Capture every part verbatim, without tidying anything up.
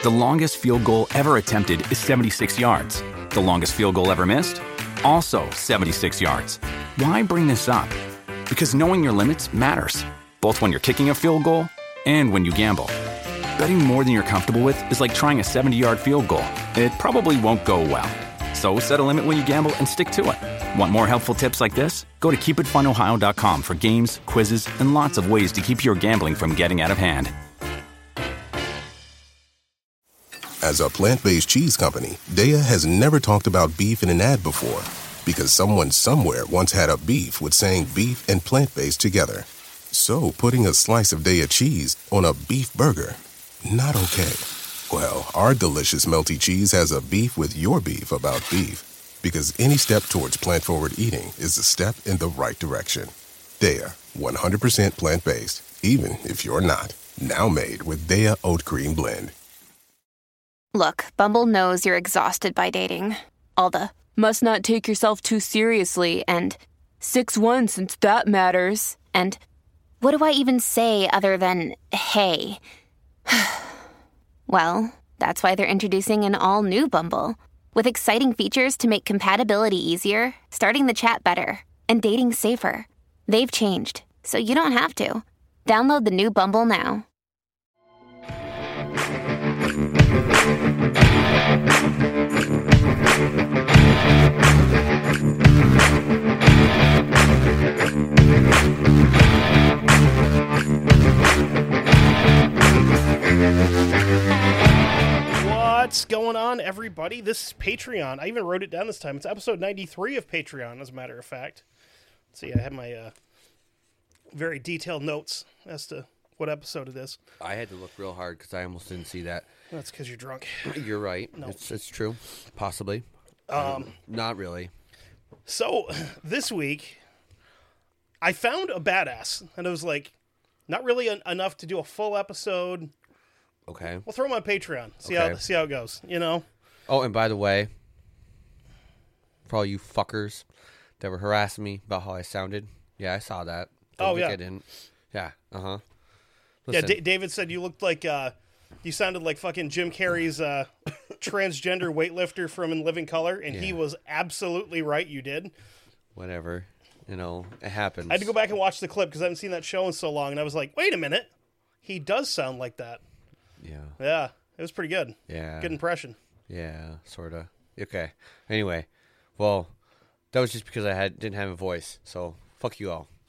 The longest field goal ever attempted is seventy-six yards. The longest field goal ever missed? Also seventy-six yards. Why bring this up? Because knowing your limits matters, both when you're kicking a field goal and when you gamble. Betting more than you're comfortable with is like trying a seventy-yard field goal. It probably won't go well. So set a limit when you gamble and stick to it. Want more helpful tips like this? Go to keep it fun ohio dot com for games, quizzes, and lots of ways to keep your gambling from getting out of hand. As a plant-based cheese company, Daiya has never talked about beef in an ad before because someone somewhere once had a beef with saying beef and plant-based together. So putting a slice of Daiya cheese on a beef burger, not okay. Well, our delicious melty cheese has a beef with your beef about beef, because any step towards plant-forward eating is a step in the right direction. Daiya, one hundred percent plant-based, even if you're not. Now made with Daiya Oat Cream Blend. Look, Bumble knows you're exhausted by dating. All the, must not take yourself too seriously, and six one since that matters, and what do I even say other than, hey? Well, that's why they're introducing an all-new Bumble, with exciting features to make compatibility easier, starting the chat better, and dating safer. They've changed, so you don't have to. Download the new Bumble now. What's going on, everybody? This is Patreon. I even wrote it down this time. It's episode ninety-three of Patreon, as a matter of fact. Let's see, I have my uh, very detailed notes as to what episode it is. I had to look real hard because I almost didn't see that. That's because you're drunk. You're right. No. It's, it's true. Possibly. Um, um, not really. So, this week, I found a badass, and it was like, not really en- enough to do a full episode. Okay. We'll throw him on Patreon. See Okay. how see how it goes. You know. Oh, and by the way, for all you fuckers that were harassing me about how I sounded, yeah, I saw that. Don't Oh, think yeah. I didn't. Yeah. Uh huh. Yeah. D- David said you looked like uh, you sounded like fucking Jim Carrey's uh, transgender weightlifter from In Living Color, and he Yeah. was absolutely right. You did. Whatever. You know, it happens. I had to go back and watch the clip because I haven't seen that show in so long, and I was like, wait a minute, he does sound like that. Yeah. Yeah, it was pretty good. Yeah. Good impression. Yeah. Sort of. Okay. Anyway, well, that was just because I had didn't have a voice. So fuck you all.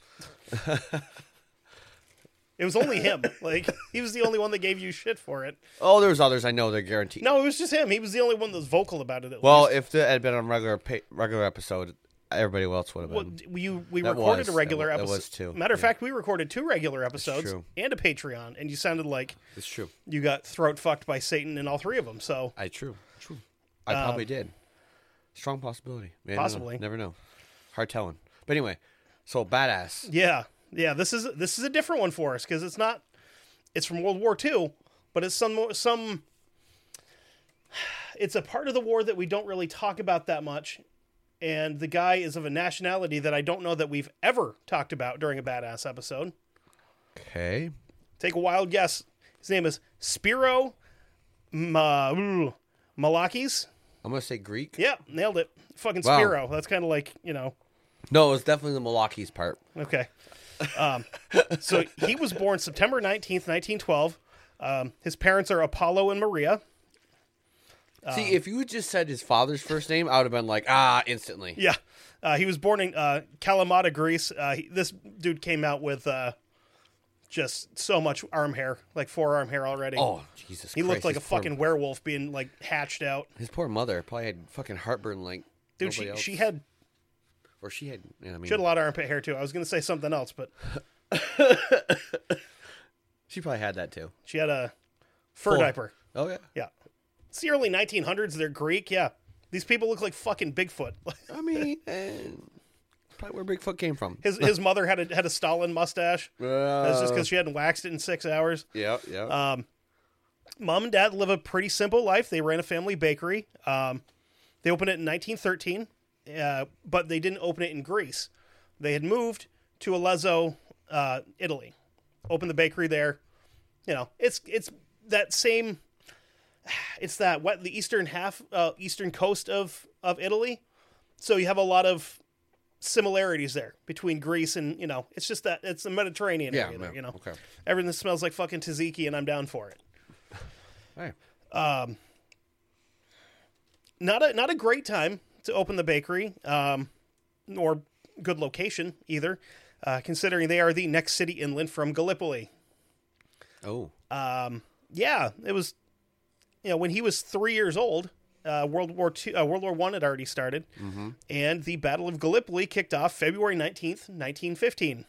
It was only him. Like, he was the only one that gave you shit for it. Oh, there was others I know. They're guaranteed. No, it was just him. He was the only one that was vocal about it. At Well, least. if it had been on regular pa- regular episode, everybody else would have Well, been. you we That recorded was- a regular that wa- that episode. was too. Matter of Yeah. fact, we recorded two regular episodes true. and a Patreon, and you sounded like It's true. you got throat fucked by Satan in all three of them. So I true. True. I probably did. Strong possibility. Man, Possibly. Never know. Hard telling. But anyway, so badass. yeah, yeah, this is this is a different one for us because it's not. It's from World War Two, but it's some some. It's a part of the war that we don't really talk about that much, and the guy is of a nationality that I don't know that we've ever talked about during a badass episode. Okay. Take a wild guess. His name is Spiro Ma- Malakis. I'm gonna say Greek. Yeah, nailed it. Fucking Wow. Spiro. That's kind of like, you know. No, it was definitely the Malaki's part. Okay. Um, so he was born September nineteenth, nineteen twelve. Um, his parents are Apollo and Maria. See, if you had just said his father's first name, I would have been like, ah, instantly. Yeah. Uh, he was born in uh, Kalamata, Greece. Uh, he, this dude came out with uh, just so much arm hair, like forearm hair already. Oh, Jesus He Christ. looked like a his poor- fucking werewolf being, like, hatched out. His poor mother probably had fucking heartburn like Dude, nobody she, else. she had Or she had, you know, I mean. she had a lot of armpit hair, too. I was going to say something else, but She probably had that too. she had a fur Full- diaper. Oh, yeah. Yeah. It's the early nineteen hundreds. They're Greek. Yeah. These people look like fucking Bigfoot. I mean, eh, probably where Bigfoot came from. His his mother had a had a Stalin mustache. That's just Uh, because she hadn't waxed it in six hours. Yeah, yeah. Um, Mom and Dad live a pretty simple life. They ran a family bakery. Um, they opened it in nineteen thirteen, uh, but they didn't open it in Greece. They had moved to Arezzo, uh, Italy. Opened the bakery there. You know, it's it's that same. it's that what the eastern half, uh, eastern coast of of Italy. So you have a lot of similarities there between Greece and, you know, it's just that it's the Mediterranean Yeah, area there, yeah, you know. okay. Everything smells like fucking tzatziki, and I'm down for it. Hey. Um, not a not a great time to open the bakery, um, nor good location either, uh, considering they are the next city inland from Gallipoli. Oh. Um, yeah, it was, you know, when he was three years old, uh, World War Two, uh, World War One had already started, Mm-hmm. and the Battle of Gallipoli kicked off February nineteenth, nineteen fifteen.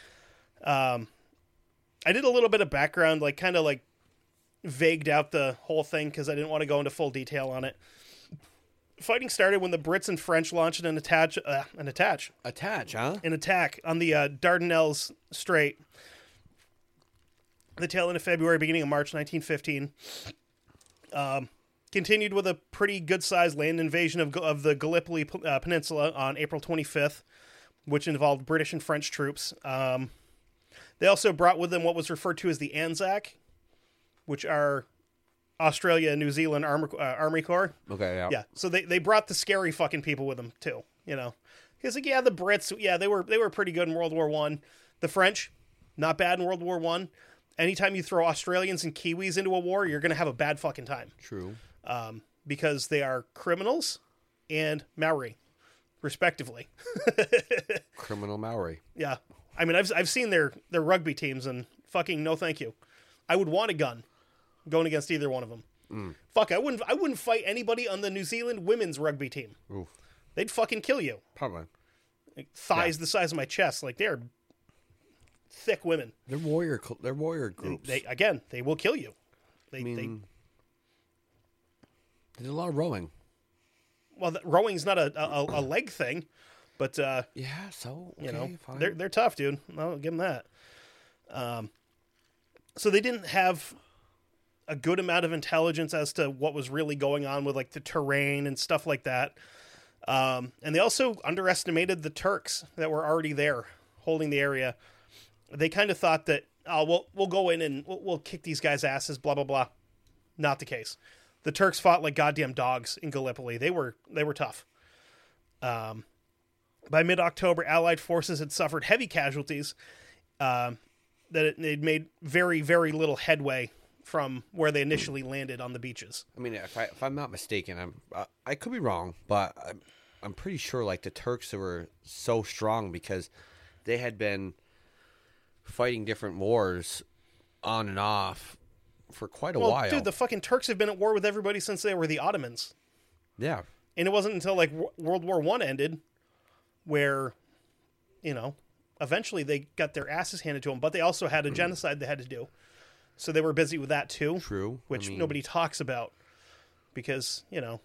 Um, I did a little bit of background, like kind of like vagued out the whole thing because I didn't want to go into full detail on it. Fighting started when the Brits and French launched an attack, uh, an attach, Attach, huh? an attack on the uh, Dardanelles Strait. The tail end of February, beginning of March nineteen fifteen. Um, continued with a pretty good-sized land invasion of of the Gallipoli uh, Peninsula on April twenty-fifth, which involved British and French troops. Um, they also brought with them what was referred to as the Anzac, which are Australia and New Zealand Army, uh, Army Corps. Okay, yeah. Yeah, so they, they brought the scary fucking people with them too, you know, because like yeah, the Brits, yeah, they were they were pretty good in World War One. The French, not bad in World War One. Anytime you throw Australians and Kiwis into a war, you're gonna have a bad fucking time. True. Um, because they are criminals and Maori, respectively. Criminal Maori. Yeah, I mean, I've I've seen their their rugby teams and fucking no, thank you. I would want a gun going against either one of them. Mm. Fuck, I wouldn't I wouldn't fight anybody on the New Zealand women's rugby team. Oof. They'd fucking kill you. Probably. Like, thighs Yeah. the size of my chest, like they're thick women. They're warrior. cl- They're warrior groups. They again, they will kill you. They, I mean, they there's a lot of rowing. well, the, rowing's not a, a a leg thing, but uh, Yeah. So okay, you know, fine. they're they're tough, dude. I'll give them that. Um, so they didn't have a good amount of intelligence as to what was really going on with like the terrain and stuff like that. Um, and they also underestimated the Turks that were already there holding the area. They kind of thought that, oh, we'll, we'll go in and we'll, we'll kick these guys' asses, blah, blah, blah. Not the case. The Turks fought like goddamn dogs in Gallipoli. They were, they were tough. Um, by mid-October, Allied forces had suffered heavy casualties, um, that it, they'd made very, very little headway from where they initially landed on the beaches. I mean, if I if I'm not mistaken, I'm uh, I could be wrong, but I'm I'm pretty sure like the Turks were so strong because they had been fighting different wars on and off for quite a Well, while. dude, the fucking Turks have been at war with everybody since they were the Ottomans. yeah, And it wasn't until like w- World War One ended where, you know, eventually they got their asses handed to them, but they also had a genocide they had to do. So they were busy with that too. True. Which I mean- nobody talks about because, you know,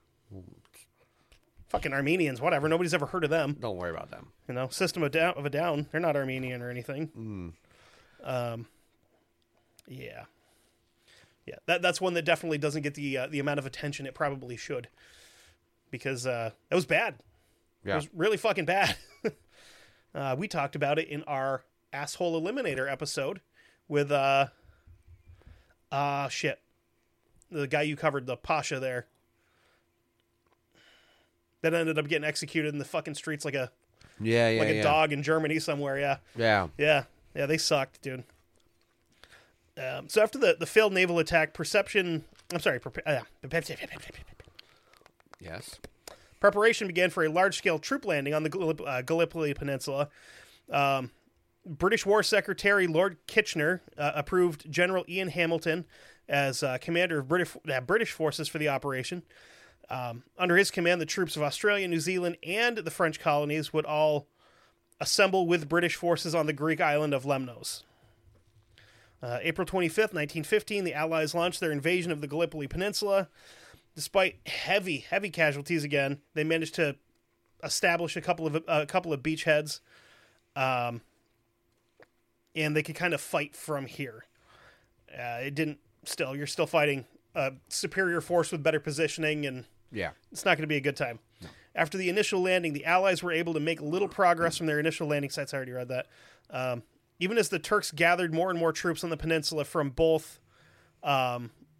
fucking Armenians, whatever. Nobody's ever heard of them. don't worry about them. You know, System of, down, of a Down. They're not Armenian or anything. Mm. Um, yeah. Yeah, that that's one that definitely doesn't get the uh, the amount of attention it probably should. Because uh, it was bad. Yeah. It was really fucking bad. uh, we talked about it in our Asshole Eliminator episode with, uh, uh, shit. The guy you covered, the Pasha there. That ended up getting executed in the fucking streets like a Yeah, yeah, like a yeah. dog in Germany somewhere, yeah. Yeah. Yeah, yeah, they sucked, dude. Um, so after the, the failed naval attack, perception... I'm sorry. Pre- uh, Yes. preparation began for a large-scale troop landing on the Gallip- uh, Gallipoli Peninsula. Um, British War Secretary Lord Kitchener uh, approved General Ian Hamilton as uh, commander of British, uh, British forces for the operation. Um, under his command, the troops of Australia, New Zealand, and the French colonies would all assemble with British forces on the Greek island of Lemnos. Uh, April twenty-fifth, nineteen fifteen, the Allies launched their invasion of the Gallipoli Peninsula. Despite heavy, heavy casualties again, they managed to establish a couple of a couple of beachheads, um, and they could kind of fight from here. Uh, it didn't. Still, you're still fighting a superior force with better positioning, and Yeah. it's not going to be a good time. No. After the initial landing, the Allies were able to make little progress from their initial landing sites. I already read that. Um, even as the Turks gathered more and more troops on the peninsula from both um,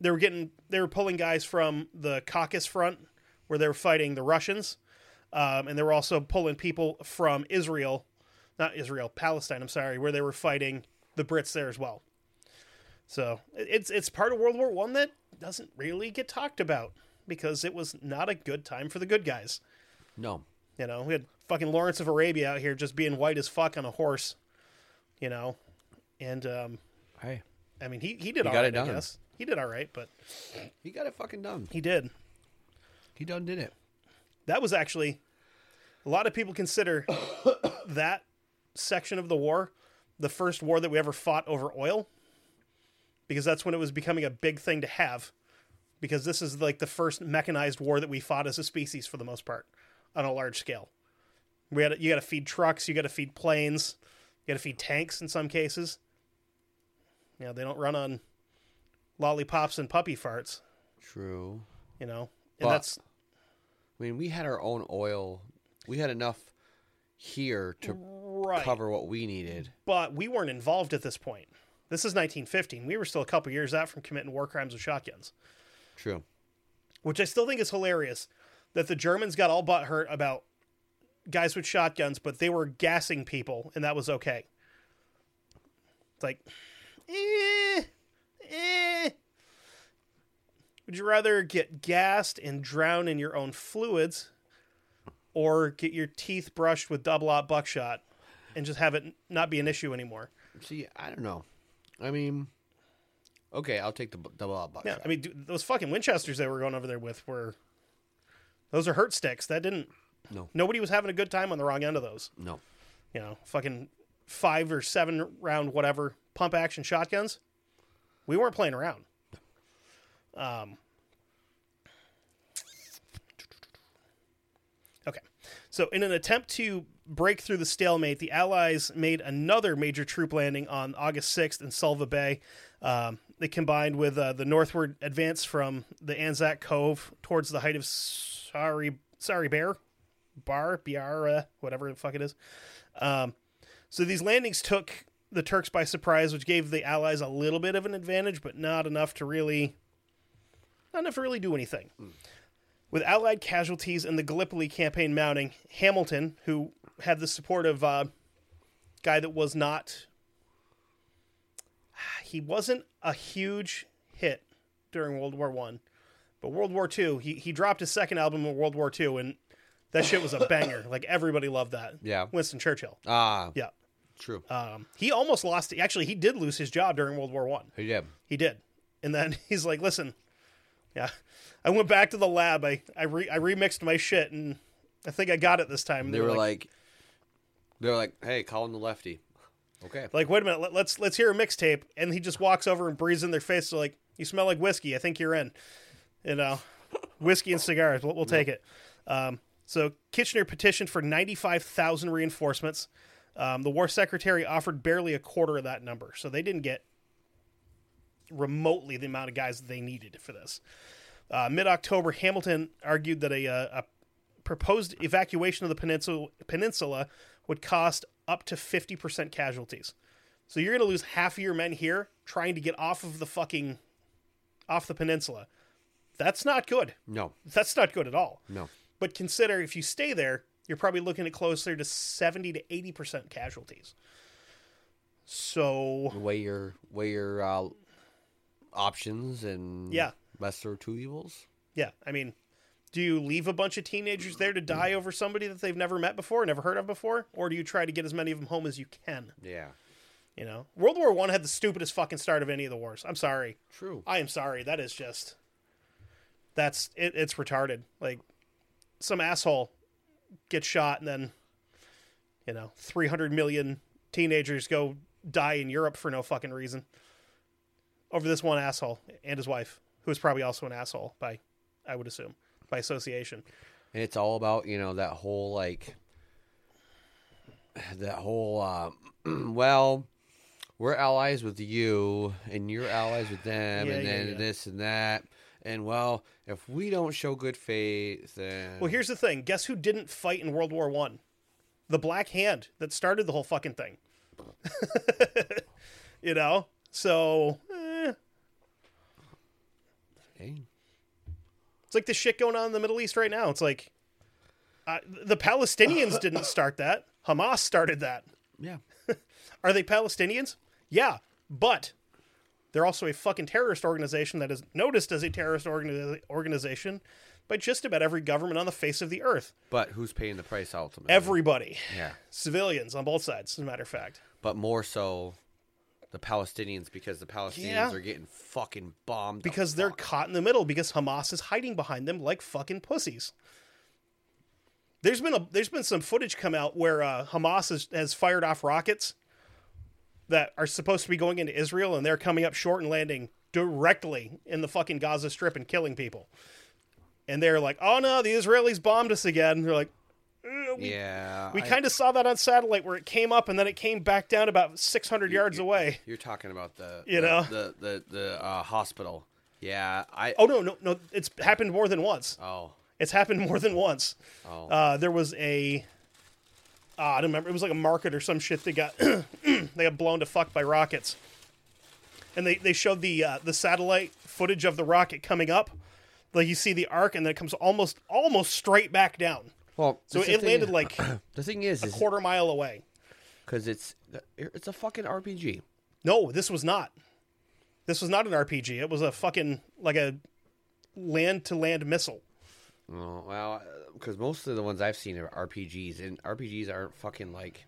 they were getting they were pulling guys from the Caucasus front where they were fighting the Russians, um, and they were also pulling people from Israel, not Israel, Palestine. I'm sorry, where they were fighting the Brits there as well. So it's it's part of World War One that doesn't really get talked about because it was not a good time for the good guys. No. You know, we had fucking Lawrence of Arabia out here just being white as fuck on a horse, you know, and um, hey, I mean he he did He all got right, it done. I guess he did all right, but he got it fucking done. he did. He done did it. That was actually a lot of people consider that section of the war the first war that we ever fought over oil, because that's when it was becoming a big thing to have, because this is like the first mechanized war that we fought as a species for the most part on a large scale. We had you got to feed trucks, you got to feed planes, you got to feed tanks in some cases. You know, they don't run on lollipops and puppy farts, True. you know. And But- that's I mean, we had our own oil. We had enough here to right. cover what we needed. But we weren't involved at this point. This is nineteen fifteen. We were still a couple years out from committing war crimes with shotguns, True. which I still think is hilarious that the Germans got all butthurt about guys with shotguns, but they were gassing people, and that was okay. It's like, eh, eh. Would you rather get gassed and drown in your own fluids, or get your teeth brushed with double-aught buckshot and just have it not be an issue anymore? See, I don't know. I mean, okay, I'll take the bu- double out buckshot. Yeah, I mean, dude, those fucking Winchesters they were going over there with were, those are hurt sticks. That didn't, No. nobody was having a good time on the wrong end of those. No. You know, fucking five or seven round, whatever, pump action shotguns. We weren't playing around. Um, okay. So in an attempt to break through the stalemate, the Allies made another major troop landing on August sixth in Sulva Bay. Um, they combined with uh, the northward advance from the Anzac Cove towards the height of Sorry, Sorry Bear, Bar, Biara, whatever the fuck it is. Um, so these landings took the Turks by surprise, which gave the Allies a little bit of an advantage, but not enough to really, not enough to really do anything. Mm. With Allied casualties in the Gallipoli campaign mounting, Hamilton, who had the support of a uh, guy that was not, he wasn't a huge hit during World War One, but World War Two, he he dropped his second album in World War Two, and that shit was a banger. Like, everybody loved that. Yeah. Winston Churchill. Ah. Yeah. True. Um, he almost lost. Actually, he did lose his job during World War One. He did. He did, and then he's like, "Listen, yeah, I went back to the lab. I I, re, I remixed my shit, and I think I got it this time." They, they were like, like, they were like, "Hey, call him the lefty." Okay. Like, wait a minute. Let, let's let's hear a mixtape, and he just walks over and breathes in their face. They're like, "You smell like whiskey. I think you're in." You know, whiskey and cigars. We'll, we'll take it. Um, so Kitchener petitioned for ninety-five thousand reinforcements. Um, the war secretary offered barely a quarter of that number, so they didn't get remotely the amount of guys that they needed for this. Uh, mid-October, Hamilton argued that a, a, a proposed evacuation of the peninsula, peninsula would cost up to fifty percent casualties. So you're going to lose half of your men here trying to get off of the fucking, off the peninsula. That's not good. No. That's not good at all. No. But consider if you stay there, you're probably looking at closer to seventy to eighty percent casualties. So weigh your weigh your uh, options and yeah, lesser of two evils. Yeah, I mean, do you leave a bunch of teenagers there to die over somebody that they've never met before, never heard of before, or do you try to get as many of them home as you can? Yeah. You know, World War One had the stupidest fucking start of any of the wars. I'm sorry. True. I am sorry. That is just that's it, it's retarded. Like, some asshole gets shot, and then, you know, three hundred million teenagers go die in Europe for no fucking reason over this one asshole and his wife, who is probably also an asshole by, I would assume, by association. And it's all about, you know, that whole, like, that whole, uh, well, we're allies with you, and you're allies with them, Yeah, and yeah, then yeah. this and that. And, well, if we don't show good faith, then... Well, here's the thing. Guess who didn't fight in World War One? The Black Hand that started the whole fucking thing. You know? So, eh. Hey. It's like the shit going on in the Middle East right now. It's like uh, the Palestinians didn't start that. Hamas started that. Yeah. Are they Palestinians? Yeah, but they're also a fucking terrorist organization that is noticed as a terrorist organi- organization by just about every government on the face of the earth. But who's paying the price ultimately? Everybody. Yeah. Civilians on both sides, as a matter of fact. But more so the Palestinians, because the Palestinians Yeah. are getting fucking bombed. the Because they're fuck. caught in the middle, because Hamas is hiding behind them like fucking pussies. There's been a there's been some footage come out where uh, Hamas has, has fired off rockets that are supposed to be going into Israel, and they're coming up short and landing directly in the fucking Gaza Strip and killing people. And they're like, "Oh no, the Israelis bombed us again." And they're like, eh, we, Yeah. we I- kind of saw that on satellite where it came up and then it came back down about six hundred yards away. You're talking about the You the, know? the the the uh, hospital. Yeah. I. Oh no, no, no! It's happened more than once. Oh. It's happened more than once. Oh. Uh, there was a, uh, I don't remember. It was like a market or some shit. They got they got blown to fuck by rockets, and they, they showed the uh, the satellite footage of the rocket coming up. Like you see the arc, and then it comes almost almost straight back down. Well, So that's the it thing- landed like the thing is, a is quarter mile away. because it's it's a fucking R P G. No, this was not. This was not an R P G. It was a fucking like a land to land missile. Oh, well, because most of the ones I've seen are R P Gs, and R P Gs aren't fucking like.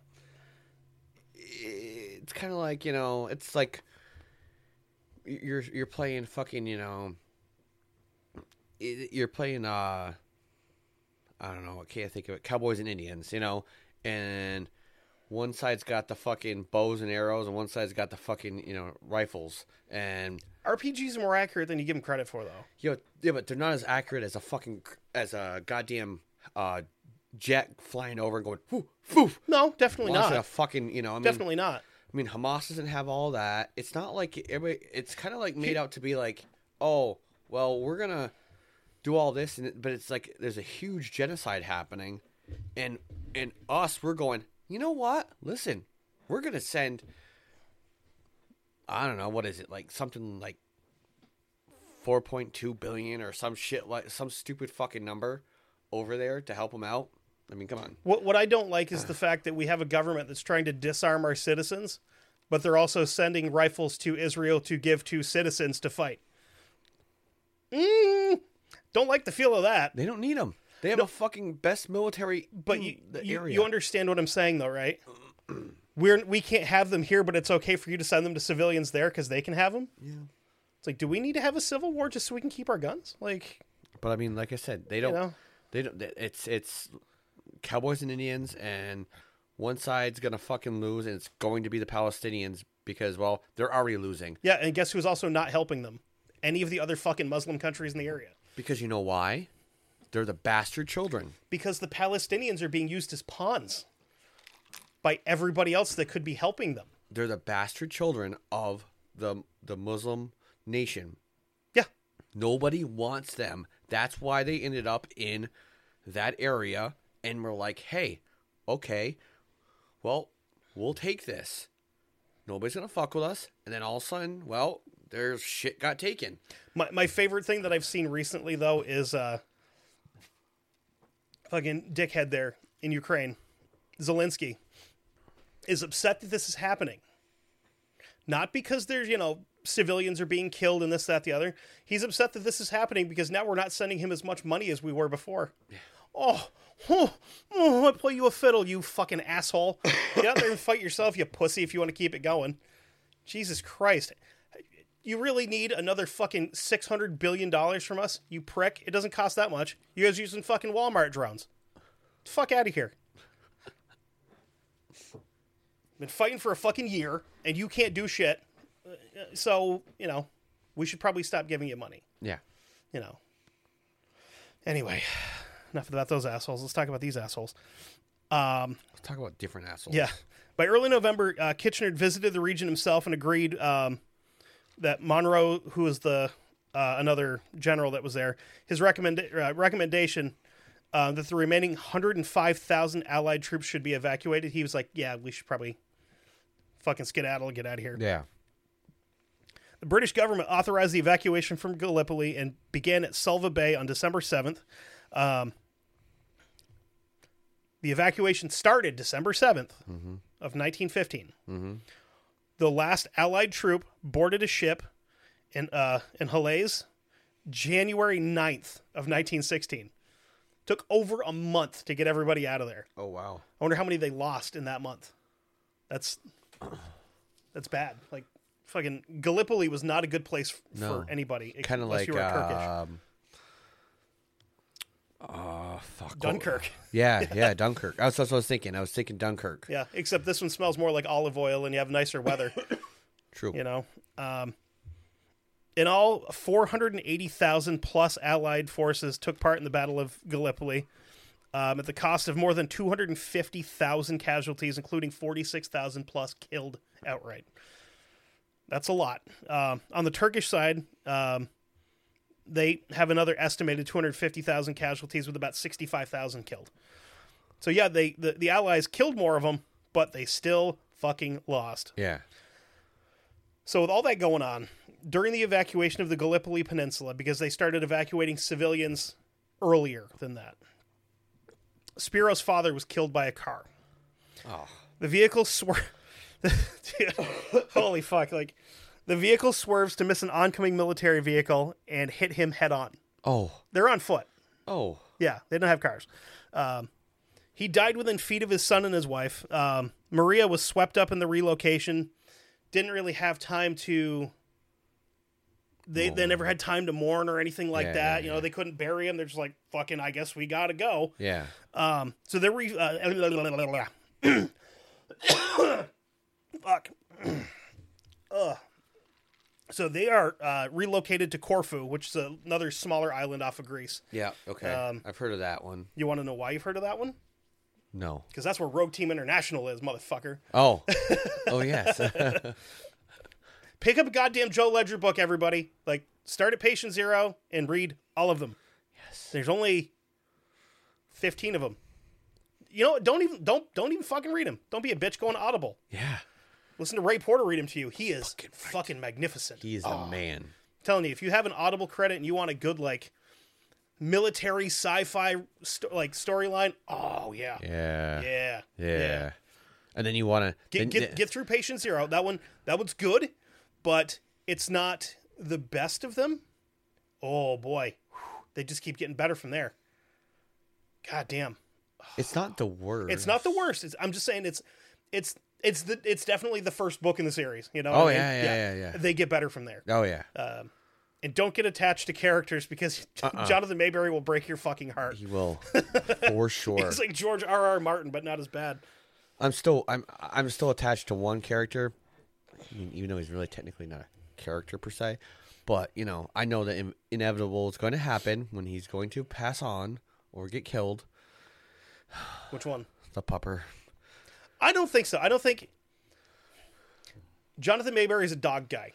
It's kind of like, you know, it's like you're you're playing fucking, you know, you're playing uh, I don't know, I can't think of it, Cowboys and Indians, you know, and one side's got the fucking bows and arrows, and one side's got the fucking, you know, rifles, and R P Gs are more accurate than you give them credit for, though. Yo, yeah, but they're not as accurate as a fucking as a goddamn uh, jet flying over and going whoo, whoo, No, definitely launching a not. fucking, you know, I mean, Definitely not. I mean, Hamas doesn't have all that. It's not like everybody. It's kind of like made out to be like, oh, well, we're gonna do all this, and it, but it's like there's a huge genocide happening, and and us, we're going. You know what? Listen, we're gonna send. I don't know what is it like something like four point two billion or some shit like some stupid fucking number over there to help them out. I mean, come on. What what I don't like is the fact that we have a government that's trying to disarm our citizens, but they're also sending rifles to Israel to give to citizens to fight. Mm, don't like the feel of that. They don't need them. They have a fucking best military But in you, the you, area. you understand what I'm saying, though, right? We're we can't have them here, but it's okay for you to send them to civilians there because they can have them. Yeah. It's like, do we need to have a civil war just so we can keep our guns? Like, But I mean, like I said, they don't. know? They don't. It's it's Cowboys and Indians, and one side's gonna fucking lose, and it's going to be the Palestinians because, well, they're already losing. yeah, and guess who's also not helping them? Any of the other fucking Muslim countries in the area. Because you know why? They're the bastard children. Because the Palestinians are being used as pawns by everybody else that could be helping them. They're the bastard children of the the Muslim nation. Yeah. Nobody wants them. That's why they ended up in that area, and we're like, hey, okay, well, we'll take this. Nobody's gonna fuck with us, and then all of a sudden, well, there's shit got taken. My my favorite thing that I've seen recently, though, is uh, fucking dickhead there in Ukraine, Zelensky, is upset that this is happening. Not because there's, you know, civilians are being killed and this, that, the other. He's upset that this is happening because now we're not sending him as much money as we were before. Oh, oh, oh, I play you a fiddle, you fucking asshole. Get out there and fight yourself, you pussy, if you want to keep it going. Jesus Christ. You really need another fucking six hundred billion dollars from us, you prick? It doesn't cost that much. You guys using fucking Walmart drones. Fuck out of here. Been fighting for a fucking year, and you can't do shit. So, you know, we should probably stop giving you money. Yeah. You know. Anyway, enough about those assholes. Let's talk about these assholes. Um, Let's talk about different assholes. yeah. By early November, uh, Kitchener had visited the region himself and agreed um, that Monroe, who was the uh, another general that was there, his recommend uh, recommendation uh, that the remaining one hundred five thousand Allied troops should be evacuated. He was like, "Yeah, we should probably fucking skedaddle and get out of here." Yeah. The British government authorized the evacuation from Gallipoli and began at Selva Bay on December seventh. Um, the evacuation started December seventh mm-hmm. of nineteen fifteen. Mm-hmm. The last Allied troop boarded a ship in uh, in Calais January ninth of nineteen sixteen. Took over a month to get everybody out of there. Oh, wow. I wonder how many they lost in that month. That's that's bad. Like, fucking Gallipoli was not a good place f- No. for anybody. Kind of like you were Turkish. um, uh, fuck, Dunkirk. Yeah, yeah, Dunkirk. That's what I was thinking. I was thinking Dunkirk. Yeah, except this one smells more like olive oil and you have nicer weather. True. You know? Um, in all, four hundred eighty thousand plus Allied forces took part in the Battle of Gallipoli um, at the cost of more than two hundred fifty thousand casualties, including forty-six thousand plus killed outright. That's a lot. Um, on the Turkish side, um, they have another estimated two hundred fifty thousand casualties with about sixty-five thousand killed. So yeah, they the, the Allies killed more of them, but they still fucking lost. Yeah. So with all that going on, during the evacuation of the Gallipoli Peninsula, because they started evacuating civilians earlier than that, Spiro's father was killed by a car. Oh. The vehicle swerved. Holy fuck! Like, the vehicle swerves to miss an oncoming military vehicle and hit him head on. Oh. They're on foot. Oh. Yeah, they don't have cars. Um, he died within feet of his son and his wife. Um, Maria was swept up in the relocation. Didn't really have time to. They they never had time to mourn or anything like Yeah, that. yeah, You know, yeah. they couldn't bury him. They're just like, fucking, I guess we gotta go. Yeah. Um, so they're re- uh, fuck. Ugh. So they are uh, relocated to Corfu, which is another smaller island off of Greece. Yeah. Okay. Um, I've heard of that one. You want to know why you've heard of that one? No. Because that's where Rogue Team International is, motherfucker. Oh. Oh, yes. Pick up a goddamn Joe Ledger book, everybody. Like, start at Patient Zero and read all of them. Yes. There's only fifteen of them. You know what? Don't even don't don't even fucking read them. Don't be a bitch going Audible. Yeah. Listen to Ray Porter read them to you. He is fucking, fucking magnificent. He is the man. I'm telling you, if you have an Audible credit and you want a good like military sci-fi sto- like storyline, oh yeah. Yeah. Yeah. Yeah. Yeah. And then you want to Get get get through Patient Zero. That one that one's good, but it's not the best of them. Oh boy. They just keep getting better from there. God damn. It's not the worst. It's not the worst. It's, I'm just saying it's it's it's the it's definitely the first book in the series, you know? Oh, what I mean? yeah, yeah, yeah, yeah. They get better from there. Oh yeah. Um, and don't get attached to characters because Uh-uh. Jonathan Mayberry will break your fucking heart. He will, for sure. He's like George R. R. Martin, but not as bad. I'm still I'm I'm still attached to one character, even though he's really technically not a character per se. But you know, I know that in, inevitable is going to happen when he's going to pass on or get killed. Which one? The pupper. I don't think so. I don't think Jonathan Mayberry is a dog guy.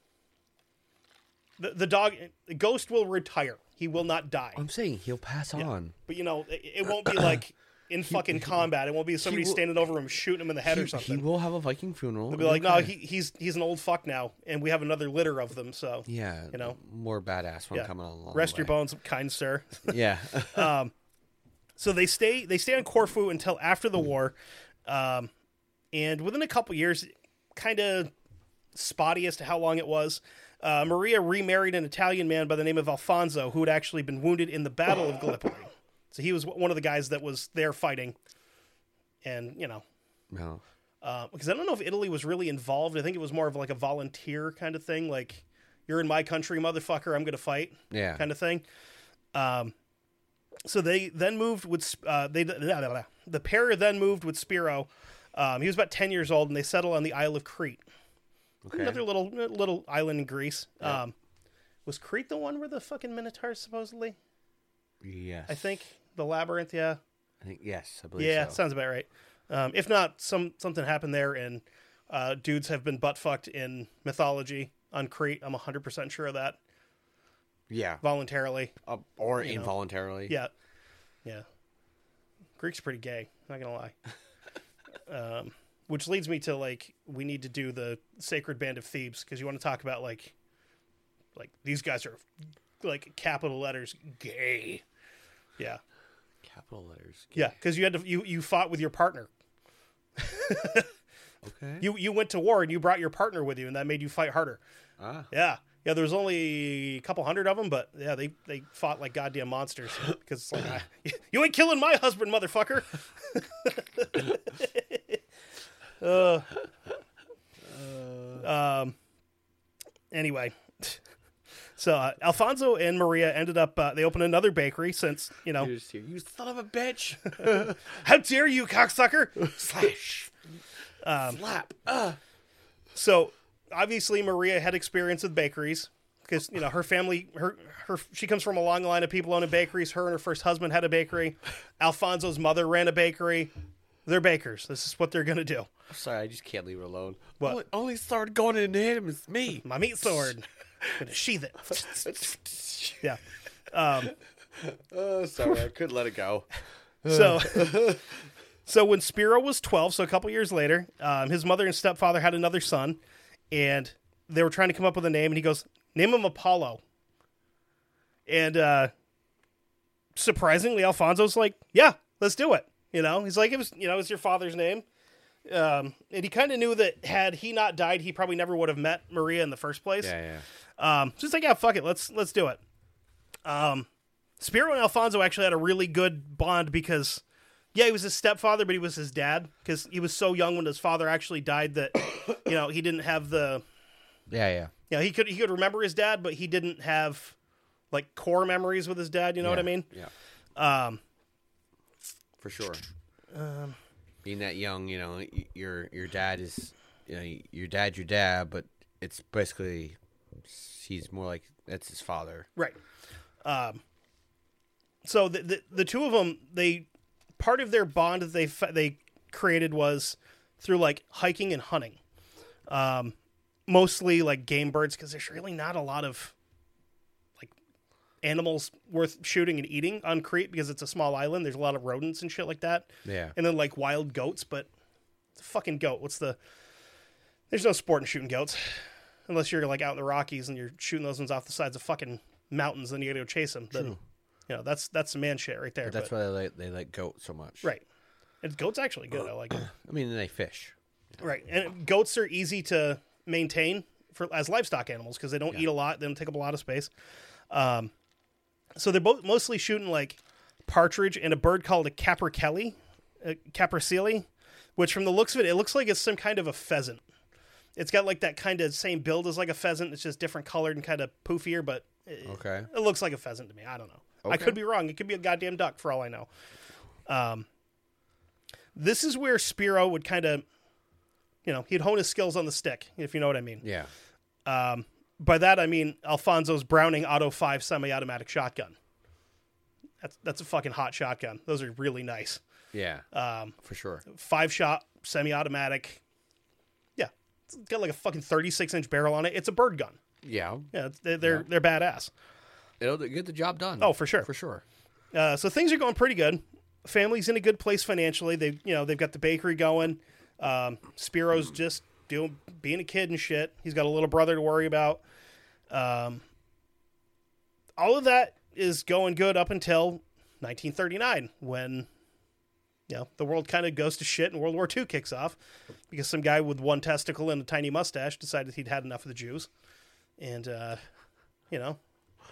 The the dog Ghost will retire. He will not die. I'm saying he'll pass Yeah. on. But you know, it, it won't be like in fucking combat. It won't be somebody will- standing over him shooting him in the head He, or something. he will have a Viking funeral. They'll be like, no, he, he's he's an old fuck now, and we have another litter of them. So yeah, you know, more badass one yeah. coming along. Rest the your way. bones, kind sir. Yeah. So they stay they stay on Corfu until after the war, um, and within a couple years, kind of spotty as to how long it was. Uh, Maria remarried an Italian man by the name of Alfonso, who had actually been wounded in the Battle of Gallipoli. So he was one of the guys that was there fighting, and you know, No. uh, because I don't know if Italy was really involved. I think it was more of like a volunteer kind of thing, like you're in my country, motherfucker, I'm gonna fight, Yeah. kind of thing. Um, so they then moved with uh, they the pair then moved with Spiro. Um, he was about ten years old, and they settled on the Isle of Crete, Okay. another little little island in Greece. Um, was Crete the one where the fucking Minotaurs supposedly? Yes. I think the labyrinth. Yeah, I think yes. I believe yeah, so. sounds about right. Um, if not, some something happened there, and uh, dudes have been butt fucked in mythology on Crete. I'm one hundred percent sure of that. Yeah. Voluntarily. Uh, or You know. involuntarily. Yeah. Yeah. Greek's pretty gay, not gonna lie. um, which leads me to like we need to do the Sacred Band of Thebes because you want to talk about like like these guys are like capital letters gay. Yeah. Capital letters. Yeah, because you had to you you fought with your partner. Okay. You you went to war and you brought your partner with you, and that made you fight harder. Ah. Yeah, yeah. There was only a couple hundred of them, but yeah, they, they fought like goddamn monsters because it's like ah, you ain't killing my husband, motherfucker. uh, um. Anyway, so uh, Alfonso and Maria ended up. Uh, they opened another bakery since you know. You're just here, you son of a bitch! How dare you, cocksucker! Slash. Um, Slap. Uh. So obviously Maria had experience with bakeries because you know her family, her her she comes from a long line of people owning bakeries. Her and her first husband had a bakery. Alfonso's mother ran a bakery. They're bakers. This is what they're gonna do. I'm sorry, I just can't leave her alone. What? Only, only started going in to hit him is me. My meat sword. I'm gonna sheath it. Yeah. Um, Oh, sorry, I couldn't let it go. so. So when Spiro was twelve, so a couple years later, um, his mother and stepfather had another son, and they were trying to come up with a name, and he goes, name him Apollo. And uh, surprisingly, Alfonso's like, yeah, let's do it. You know, he's like, it was, you know, it's your father's name. Um, and he kind of knew that had he not died, he probably never would have met Maria in the first place. Yeah, yeah. Um, so he's like, yeah, fuck it, let's let's do it. Um, Spiro and Alfonso actually had a really good bond because... Yeah, he was his stepfather, but he was his dad because he was so young when his father actually died that, you know, he didn't have the, Yeah, yeah. you know, he could he could remember his dad, but he didn't have like core memories with his dad. You know yeah, what I mean? Yeah. Um, For sure. Um, Being that young, you know, y- your your dad is, you know, your dad's your dad, but it's basically he's more like that's his father. right. Um, so the, the the two of them, they part of their bond that they they created was through like hiking and hunting, um, mostly like game birds because there's really not a lot of like animals worth shooting and eating on Crete because it's a small island. There's a lot of rodents and shit like that. Yeah. And then like wild goats, but it's a fucking goat. What's the? There's no sport in shooting goats unless you're like out in the Rockies and you're shooting those ones off the sides of fucking mountains. Then you got to go chase them. Then, you know, that's that's some man shit right there. But that's but, why they like, they like goat so much. right. And goat's actually good. I like it. I mean, they fish. Right. And goats are easy to maintain for as livestock animals because they don't Yeah. eat a lot. They don't take up a lot of space. Um, so they're both mostly shooting like partridge and a bird called a capercaillie, a capercaillie, which from the looks of it, it looks like it's some kind of a pheasant. It's got like that kind of same build as like a pheasant. It's just different colored and kind of poofier, but it, Okay. it looks like a pheasant to me. I don't know. I Okay. could be wrong. It could be a goddamn duck for all I know. Um, this is where Spiro would kind of, you know, he'd hone his skills on the stick, if you know what I mean. Yeah. Um, by that, I mean Alfonso's Browning Auto five semi-automatic shotgun. That's that's a fucking hot shotgun. Those are really nice. Yeah. Um, For sure. five-shot, semi-automatic. Yeah. It's got like a fucking thirty-six inch barrel on it. It's a bird gun. Yeah. Yeah, it's, they're, they're, they're badass. It'll get the job done. Oh, for sure. For sure. Uh, so things are going pretty good. Family's in a good place financially. They, you know, they've got the bakery going. Um, Spiro's just doing, being a kid and shit. He's got a little brother to worry about. Um, all of that is going good up until nineteen thirty-nine, when, you know, the world kind of goes to shit and World War Two kicks off because some guy with one testicle and a tiny mustache decided he'd had enough of the Jews, and, uh, you know.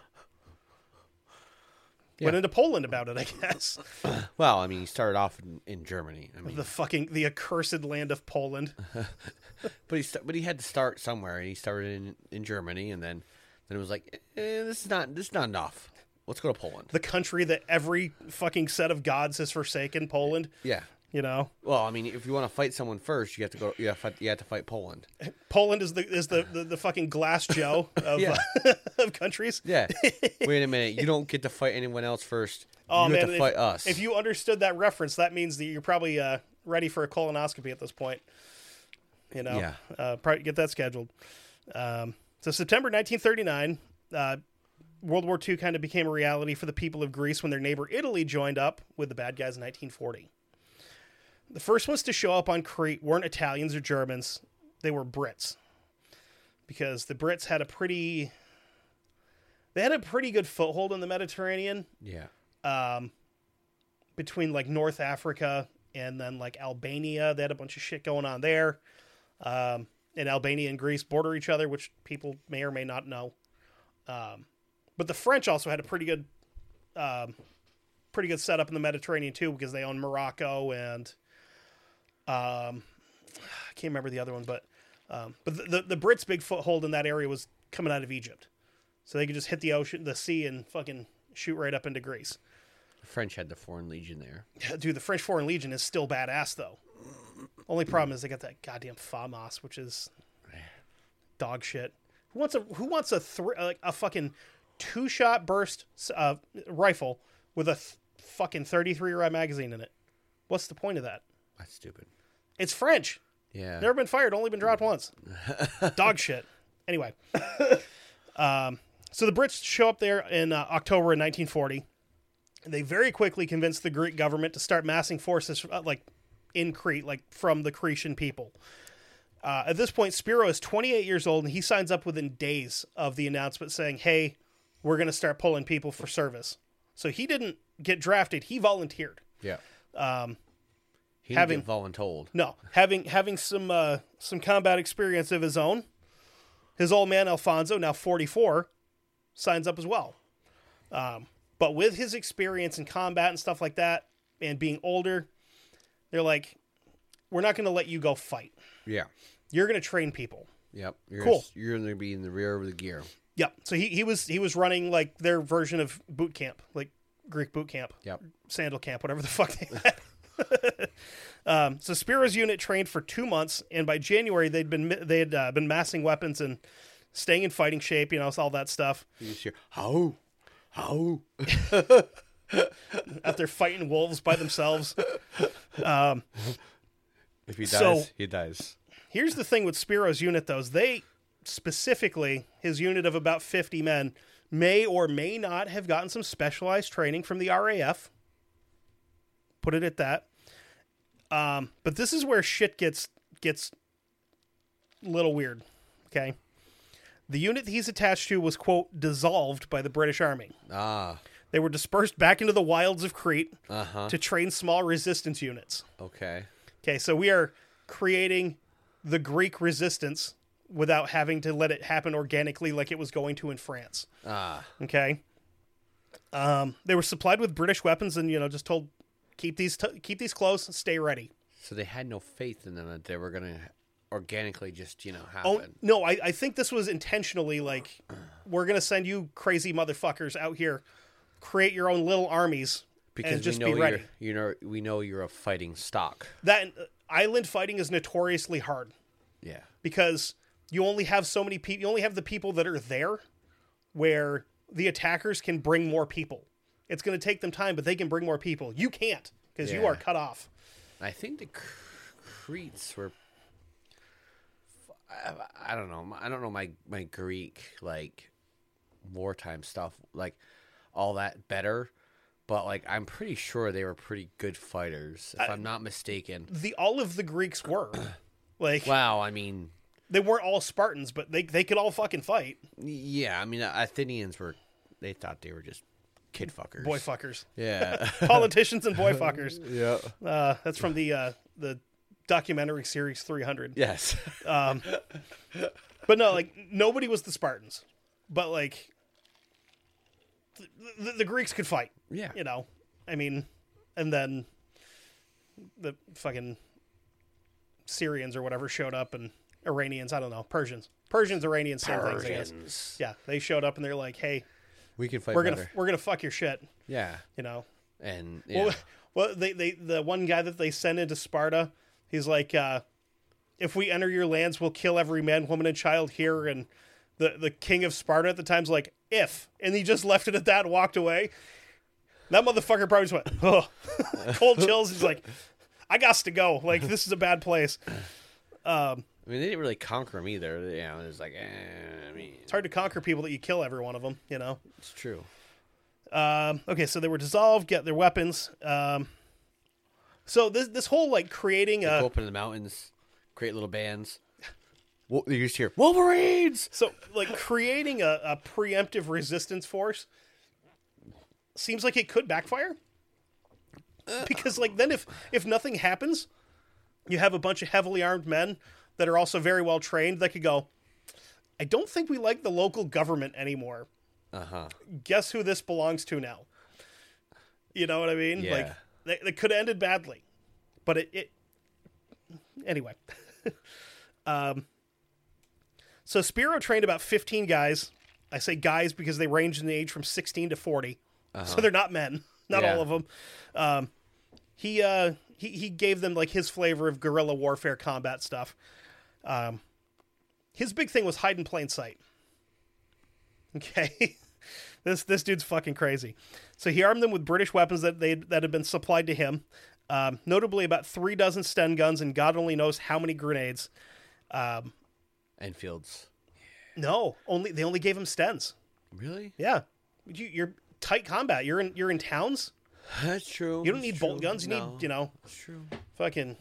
Went Yeah. into Poland about it, I guess. Well, I mean, he started off in, in Germany. I mean, The fucking, the accursed land of Poland. but he st- but he had to start somewhere, and he started in, in Germany, and then then it was like, eh, this is not this is not enough. Let's go to Poland. The country that every fucking set of gods has forsaken, Poland. Yeah. You know, Well, I mean, if you want to fight someone first, you have to go. You have to fight, you have to fight Poland. Poland is the is the the, the fucking Glass Joe of Yeah. uh, of countries. Yeah. Wait a minute. You don't get to fight anyone else first. Oh you man, have to if, fight us. if you understood that reference, that means that you're probably uh, ready for a colonoscopy at this point. You know, Yeah. uh, probably get that scheduled. Um, so September nineteen thirty-nine, uh, World War Two kind of became a reality for the people of Greece when their neighbor Italy joined up with the bad guys in nineteen forty. The first ones to show up on Crete weren't Italians or Germans. They were Brits. Because the Brits had a pretty... They had a pretty good foothold in the Mediterranean. Yeah. Um, between, like, North Africa and then, like, Albania. They had a bunch of shit going on there. Um, and Albania and Greece border each other, which people may or may not know. Um, but the French also had a pretty good... Um, pretty good setup in the Mediterranean, too, because they own Morocco and... Um, I can't remember the other one, but um, but the, the the Brits' big foothold in that area was coming out of Egypt, so they could just hit the ocean, the sea, and fucking shoot right up into Greece. The French had the Foreign Legion there. Dude, the French Foreign Legion is still badass though. Only problem is they got that goddamn FAMAS, which is dog shit. Who wants a who wants a thr- like a fucking two shot burst uh, rifle with a th- fucking thirty-three round magazine in it? What's the point of that? That's stupid. It's French. Yeah. Never been fired, only been dropped once. Dog shit. Anyway. um, so the Brits show up there in uh, October of nineteen forty. They very quickly convinced the Greek government to start massing forces uh, like in Crete, like from the Cretan people. Uh, at this point, Spiro is twenty-eight years old, and he signs up within days of the announcement saying, hey, we're going to start pulling people for service. So he didn't get drafted. He volunteered. Yeah. Um, He having- didn't get voluntold. No, having having some uh, some combat experience of his own, his old man Alfonso, now forty-four, signs up as well. Um, but with his experience in combat and stuff like that, and being older, they're like, we're not going to let you go fight. Yeah. You're going to train people. Yep. You're Cool. Gonna, you're going to be in the rear of the gear. Yep. So he, he was he was running like their version of boot camp, like Greek boot camp. Yep. Sandal camp, whatever the fuck they had. um, so Spiro's unit trained for two months, and by January they'd been they had uh, been massing weapons and staying in fighting shape. You know, all that stuff. You just hear, how, how. Out there fighting wolves by themselves. Um, If he dies, So- he dies. here's the thing with Spiro's unit, though: is they specifically his unit of about fifty men may or may not have gotten some specialized training from the R A F. Put it at that. Um, but this is where shit gets gets a little weird. Okay. The unit that he's attached to was, quote, dissolved by the British Army. Ah, They were dispersed back into the wilds of Crete uh-huh. to train small resistance units. Okay. Okay, so we are creating the Greek resistance without having to let it happen organically like it was going to in France. Ah, Okay. Um, they were supplied with British weapons and, you know, just told, keep these t- keep these close, stay ready. so they had no faith in them that they were going to organically just, you know, Oh, happen. no, I, I think this was intentionally like, we're going to send you crazy motherfuckers out here, create your own little armies, because and just we know be ready. you're, you know, we know you're a fighting stock. That uh, island fighting is notoriously hard Yeah. because you only have so many people, you only have the people that are there where the attackers can bring more people. It's going to take them time, but they can bring more people. You can't because you Yeah. are cut off. I think the Cretes were. I, I don't know. I don't know my my Greek like wartime stuff like all that better, but like I'm pretty sure they were pretty good fighters if I, am not mistaken. The all of the Greeks were like Wow, I mean, they weren't all Spartans, but they they could all fucking fight. yeah, I mean Athenians were. They thought they were just kid fuckers, Boy fuckers, Yeah, politicians and boy fuckers. yeah, Uh, that's from the uh, the documentary series three hundred. yes, Um, but no, like nobody was the Spartans, but like the, the, the Greeks could fight. yeah. You know, I mean, and then the fucking Syrians or whatever showed up, and Iranians, I don't know, Persians, Persians, Iranians, same things, I guess. Persians. Yeah, they showed up and they're like, "Hey, We can fight we're better. gonna we're gonna fuck your shit," Yeah, you know. and yeah. Well, well, they they the one guy that they sent into Sparta, he's like, uh, "If we enter your lands, we'll kill every man, woman, and child here." And the the king of Sparta at the time's like, "If," and he just left it at that and walked away. That motherfucker probably just went, "Oh," cold chills. He's like, "I got to go. Like this is a bad place." Um, I mean, they didn't really conquer them either. You know, it was like, eh, I mean, it's hard to conquer people that you kill every one of them. You know. it's true. Um, okay, so they were dissolved, get their weapons. Um, So this this whole like creating They a go up in the mountains, create little bands. Wo- You just hear Wolverines. so like creating a, a preemptive resistance force seems like it could backfire. Because like then if if nothing happens, you have a bunch of heavily armed men that are also very well trained that could go, I don't think we like the local government anymore. Uh huh. Guess who this belongs to now? You know what I mean? Yeah. Like they, they could have ended badly. But it, it anyway. um so Spiro trained about fifteen guys. I say guys because they range in the age from sixteen to forty. Uh-huh. So they're not men. Not Yeah. all of them. Um He uh he, he gave them like his flavor of guerrilla warfare combat stuff. Um his big thing was hide in plain sight. Okay. this this dude's fucking crazy. So he armed them with British weapons that they that had been supplied to him. Um, notably about three dozen Sten guns and God only knows how many grenades. Um Enfields. no, only they only gave him Stens. Really? Yeah. You you're tight combat. You're in you're in towns. That's true. You don't That's need bolt true. guns. You No, need, you know, That's true. fucking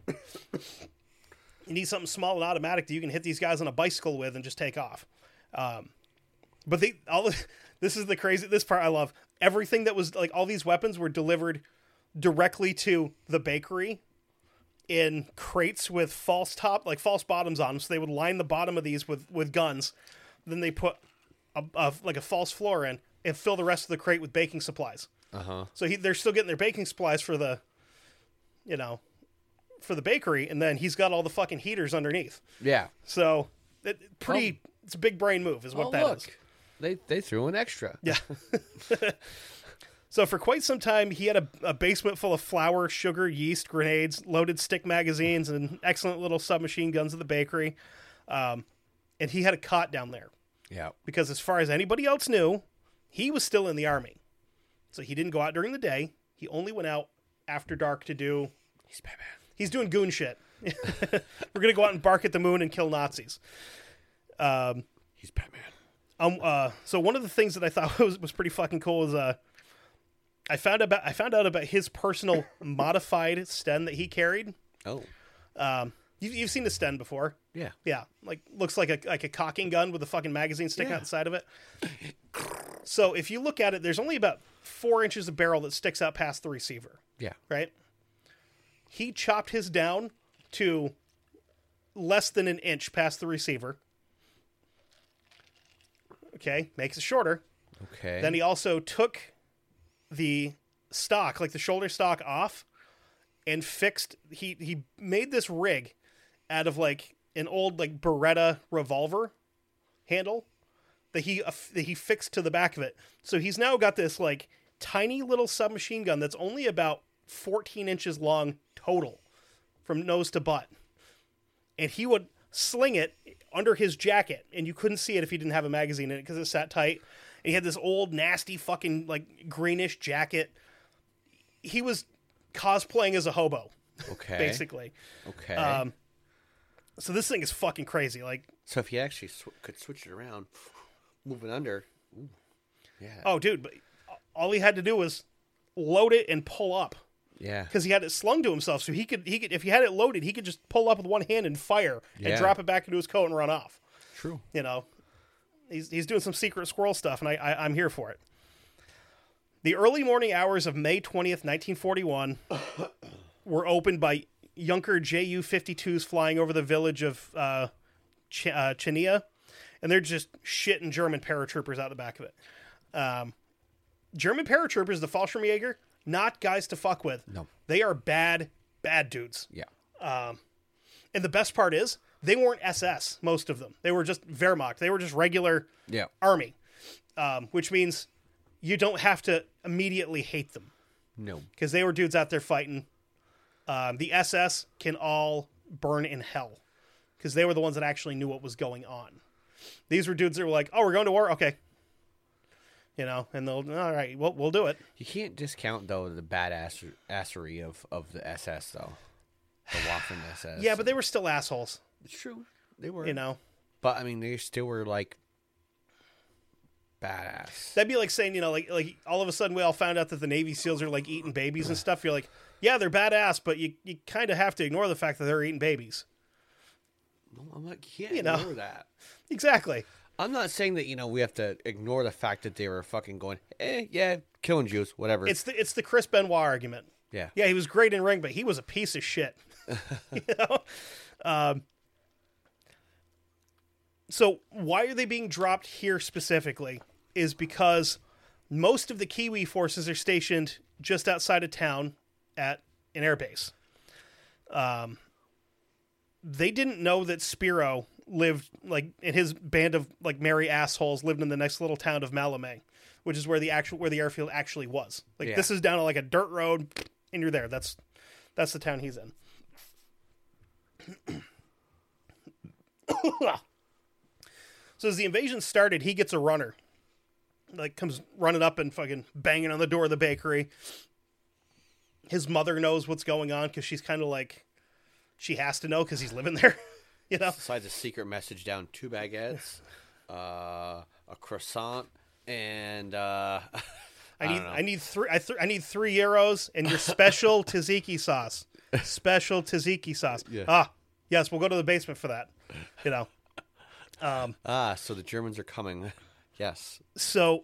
you need something small and automatic that you can hit these guys on a bicycle with and just take off. Um, but they all of, this is the crazy this part I love. Everything that was like all these weapons were delivered directly to the bakery in crates with false top like false bottoms on them. So they would line the bottom of these with with guns. Then they put a, a like a false floor in and fill the rest of the crate with baking supplies. Uh huh. So he, they're still getting their baking supplies for the, you know, for the bakery, and then he's got all the fucking heaters underneath. Yeah. So, it, pretty, it's a big brain move, is what Oh, that is. look. They they threw an extra. Yeah. So for quite some time, he had a, a basement full of flour, sugar, yeast, grenades, loaded stick magazines, and excellent little submachine guns at the bakery. Um, and he had a cot down there Yeah. because, as far as anybody else knew, he was still in the army. So he didn't go out during the day. He only went out after dark to do. He's Batman. He's doing goon shit. We're gonna go out and bark at the moon and kill Nazis. Um, He's Batman. um. Uh. So one of the things that I thought was was pretty fucking cool is uh, I found about I found out about his personal modified Sten that he carried. Oh. Um. You, you've seen the Sten before. Yeah. Yeah, like looks like a like a cocking gun with a fucking magazine sticking Yeah. out the side of it. So if you look at it, there's only about four inches of barrel that sticks out past the receiver, Yeah. right? He chopped his down to less than an inch past the receiver. Okay, makes it shorter. Okay. Then he also took the stock, like the shoulder stock, off and fixed. He he made this rig out of like an old like Beretta revolver handle that he uh, that he fixed to the back of it. So he's now got this like tiny little submachine gun that's only about fourteen inches long total from nose to butt, and he would sling it under his jacket, and you couldn't see it if he didn't have a magazine in it because it sat tight. And he had this old nasty fucking like greenish jacket. He was cosplaying as a hobo, okay. basically. Okay. Um, so this thing is fucking crazy. Like, so if you actually sw- could switch it around, move it under. Ooh. Yeah. oh, dude, but all he had to do was load it and pull up Yeah. because he had it slung to himself. So he could, he could, if he had it loaded, he could just pull up with one hand and fire and Yeah. drop it back into his coat and run off. True. You know, he's he's doing some secret squirrel stuff, and I, I I'm here for it. The early morning hours of May twentieth, nineteen forty-one, were opened by Junker J U fifty-twos flying over the village of uh, Ch- uh, Chania, and they're just shitting German paratroopers out the back of it. Um, German paratroopers, the Fallschirmjäger, not guys to fuck with. No. They are bad, bad dudes. Yeah. And the best part is, they weren't S S, most of them. They were just Wehrmacht. They were just regular Yeah. army, um, which means you don't have to immediately hate them No. because they were dudes out there fighting. Um, the S S can all burn in hell because they were the ones that actually knew what was going on. These were dudes that were like, oh, we're going to war? Okay. You know, and they'll, all right, we'll, we'll do it. You can't discount though the badass assery of, of the S S though. The Waffen S S. Yeah, but they were still assholes, It's true. They were. you know. But I mean, they still were like badass. That'd be like saying, you know, like like all of a sudden we all found out that the Navy SEALs are like eating babies and stuff. You're like, yeah, they're badass, but you, you kind of have to ignore the fact that they're eating babies. No, I'm not, can't You know. ignore that. Exactly. I'm not saying that, you know, we have to ignore the fact that they were fucking going, eh, yeah, killing Jews, whatever. It's the it's the Chris Benoit argument. yeah. Yeah, he was great in ring, but he was a piece of shit. you know? Um, so why are they being dropped here specifically is because most of the Kiwi forces are stationed just outside of town at an airbase. Um, they didn't know that Spiro lived, like, in his band of, like, merry assholes lived in the next little town of Malamé, which is where the actual, where the airfield actually was. Like, Yeah. this is down, like, a dirt road, and you're there. That's, that's the town he's in. So as the invasion started, he gets a runner. Like, comes running up and fucking banging on the door of the bakery. His mother knows what's going on because she's kind of like, she has to know because he's living there, you know? Besides a secret message down two baguettes, uh, a croissant, and uh, I, I need, don't know. I need three, I, th- I need three euros and your special tzatziki sauce. Special tzatziki sauce. Yeah. Ah, yes, we'll go to the basement for that, you know? Um, Ah, so the Germans are coming. Yes. So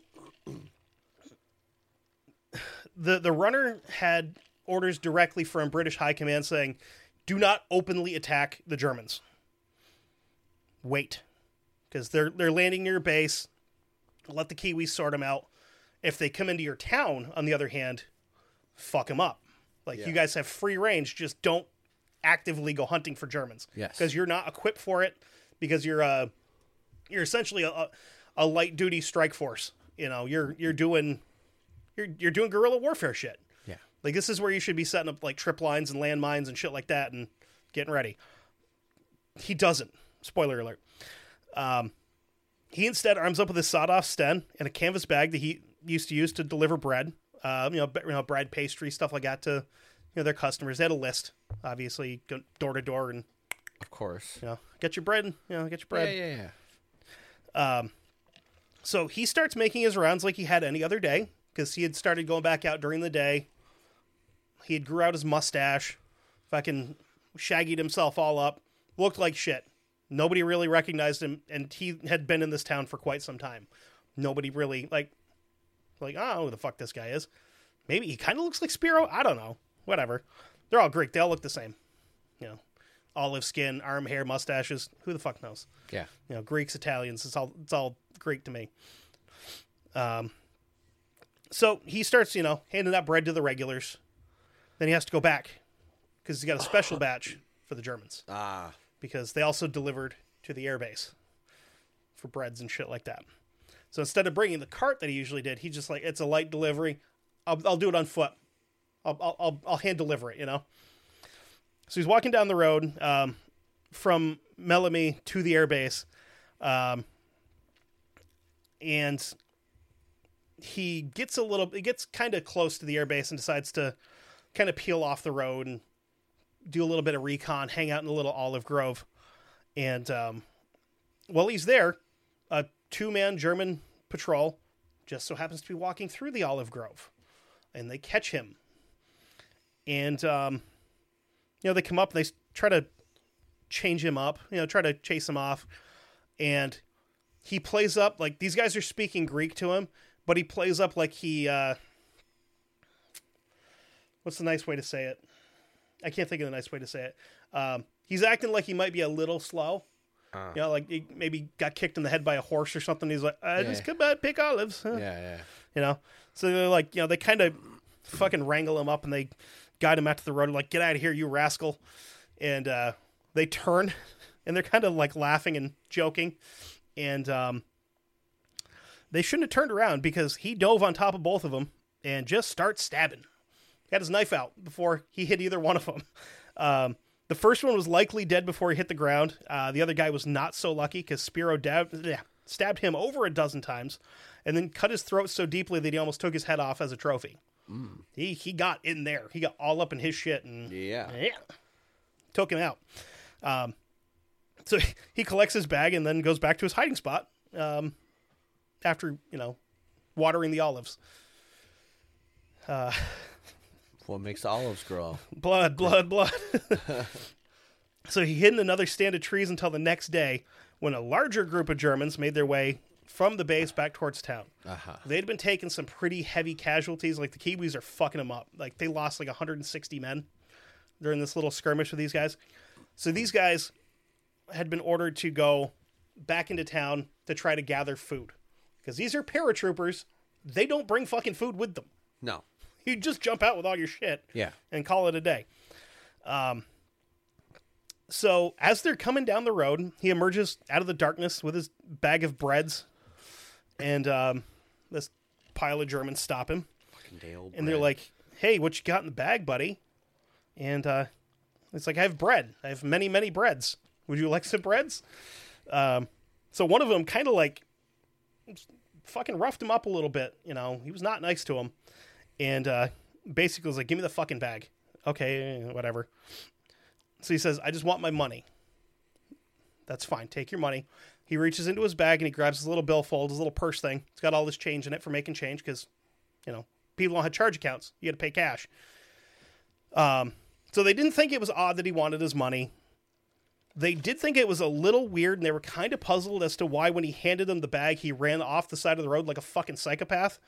the the runner had orders directly from British High Command saying, do not openly attack the Germans. Wait. Because they're they're landing near your base. Let the Kiwis sort them out. If they come into your town, on the other hand, fuck them up. Like, Yeah. you guys have free range. Just don't actively go hunting for Germans. Yes. Because you're not equipped for it. Because you're uh, you're essentially a, a, a light duty strike force. You know, you're you're doing you're you're doing guerrilla warfare shit. Yeah. Like, this is where you should be setting up like trip lines and landmines and shit like that and getting ready. He doesn't. Spoiler alert. Um, he instead arms up with his sawed-off Sten and a canvas bag that he used to use to deliver bread. Um, you know, you know, bread, pastry, stuff like that to, you know, their customers. They had a list, obviously, go door to door and, Of course. you know, get your bread. You know, get your bread. Yeah, yeah, yeah. So he starts making his rounds like he had any other day, because he had started going back out during the day. He had grew out his mustache, fucking shaggied himself all up, looked like shit. Nobody really recognized him, and he had been in this town for quite some time. Nobody really, like, like, I don't know who the fuck this guy is. Maybe he kind of looks like Spiro? I don't know. Whatever. They're all Greek. They all look the same. You know, olive skin, arm hair, mustaches. Who the fuck knows? Yeah. You know, Greeks, Italians, it's all it's all Greek to me. Um, so he starts, you know, handing out bread to the regulars. Then he has to go back because he's got a special batch for the Germans Ah. because they also delivered to the airbase for breads and shit like that. So instead of bringing the cart that he usually did, he just like, it's a light delivery. I'll, I'll do it on foot. I'll, I'll, I'll, I'll hand deliver it, you know? So he's walking down the road um, from Melami to the airbase. Um, and he gets a little, he gets kind of close to the airbase and decides to kind of peel off the road and do a little bit of recon, hang out in a little olive grove. And um, while he's there, a two-man German patrol just so happens to be walking through the olive grove. And they catch him. And, um, you know, they come up and they try to change him up, you know, try to chase him off. And he plays up, like, these guys are speaking Greek to him, but he plays up like he, uh, what's the nice way to say it? I can't think of the nice way to say it. Um, he's acting like he might be a little slow. Uh, you know, like he maybe got kicked in the head by a horse or something. He's like, I Yeah. just come out, pick olives. Huh? Yeah, yeah. You know? So they're like, you know, they kind of fucking wrangle him up and they guide him out to the road, like, get out of here, you rascal. And uh, they turn and they're kind of like laughing and joking. And um, they shouldn't have turned around because he dove on top of both of them and just starts stabbing. He had his knife out before he hit either one of them. Um, the first one was likely dead before he hit the ground. Uh, the other guy was not so lucky because Spiro dab- yeah, stabbed him over a dozen times and then cut his throat so deeply that he almost took his head off as a trophy. Mm. He he got in there. He got all up in his shit and Yeah. yeah, took him out. Um, so he collects his bag and then goes back to his hiding spot. Um, after, you know, watering the olives. Uh, What makes the olives grow? blood, blood, blood. So he hid in another stand of trees until the next day when a larger group of Germans made their way from the base back towards town. Uh-huh. They'd been taking some pretty heavy casualties. Like, the Kiwis are fucking them up. Like, they lost like one hundred sixty men during this little skirmish with these guys. So these guys had been ordered to go back into town to try to gather food. Because these are paratroopers. They don't bring fucking food with them. No. You just jump out with all your shit Yeah. and call it a day. Um, so as they're coming down the road, he emerges out of the darkness with his bag of breads. And um, this pile of Germans stop him. Fucking day old And they're bread. like, hey, what you got in the bag, buddy? And uh, it's like, I have bread. I have many, many breads. Would you like some breads? Um, so one of them kind of like fucking roughed him up a little bit. You know, he was not nice to him. And uh, basically was like, give me the fucking bag. Okay, whatever. So he says, I just want my money. That's fine. Take your money. He reaches into his bag and he grabs his little billfold, his little purse thing. It's got all this change in it for making change because, you know, people don't have charge accounts. You got to pay cash. Um, so they didn't think it was odd that he wanted his money. They did think it was a little weird, and they were kind of puzzled as to why when he handed them the bag, he ran off the side of the road like a fucking psychopath.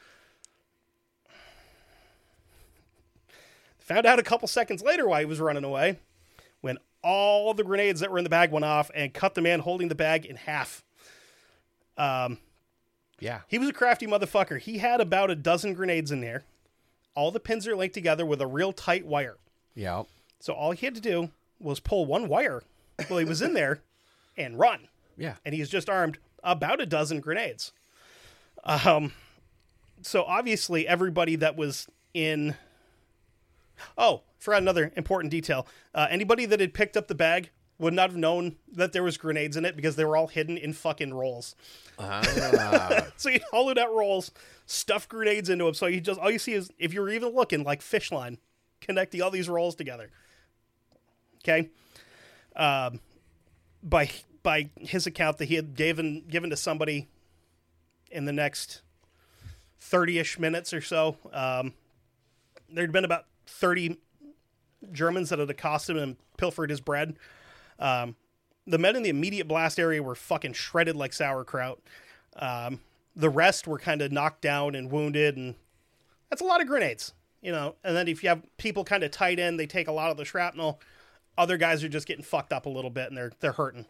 Found out a couple seconds later why he was running away, when all the grenades that were in the bag went off and cut the man holding the bag in half. Um, Yeah. he was a crafty motherfucker. He had about a dozen grenades in there. All the pins are linked together with a real tight wire. Yeah. So all he had to do was pull one wire while he was in there and run. Yeah. And he's just armed about a dozen grenades. Um, so obviously everybody that was in... Oh, forgot another important detail. Uh, anybody that had picked up the bag would not have known that there was grenades in it because they were all hidden in fucking rolls. Ah. So he hollowed out rolls, stuffed grenades into them. So you just all you see is, if you're even looking, like fish line, connecting all these rolls together. Okay. Um, by by his account that he had given given to somebody in the next thirty-ish minutes or so, um, there'd been about thirty Germans that had accosted him and pilfered his bread. Um, the men in the immediate blast area were fucking shredded like sauerkraut. Um, the rest were kind of knocked down and wounded, and that's a lot of grenades, you know. And then if you have people kind of tight in, they take a lot of the shrapnel. Other guys are just getting fucked up a little bit, and they're they're hurting.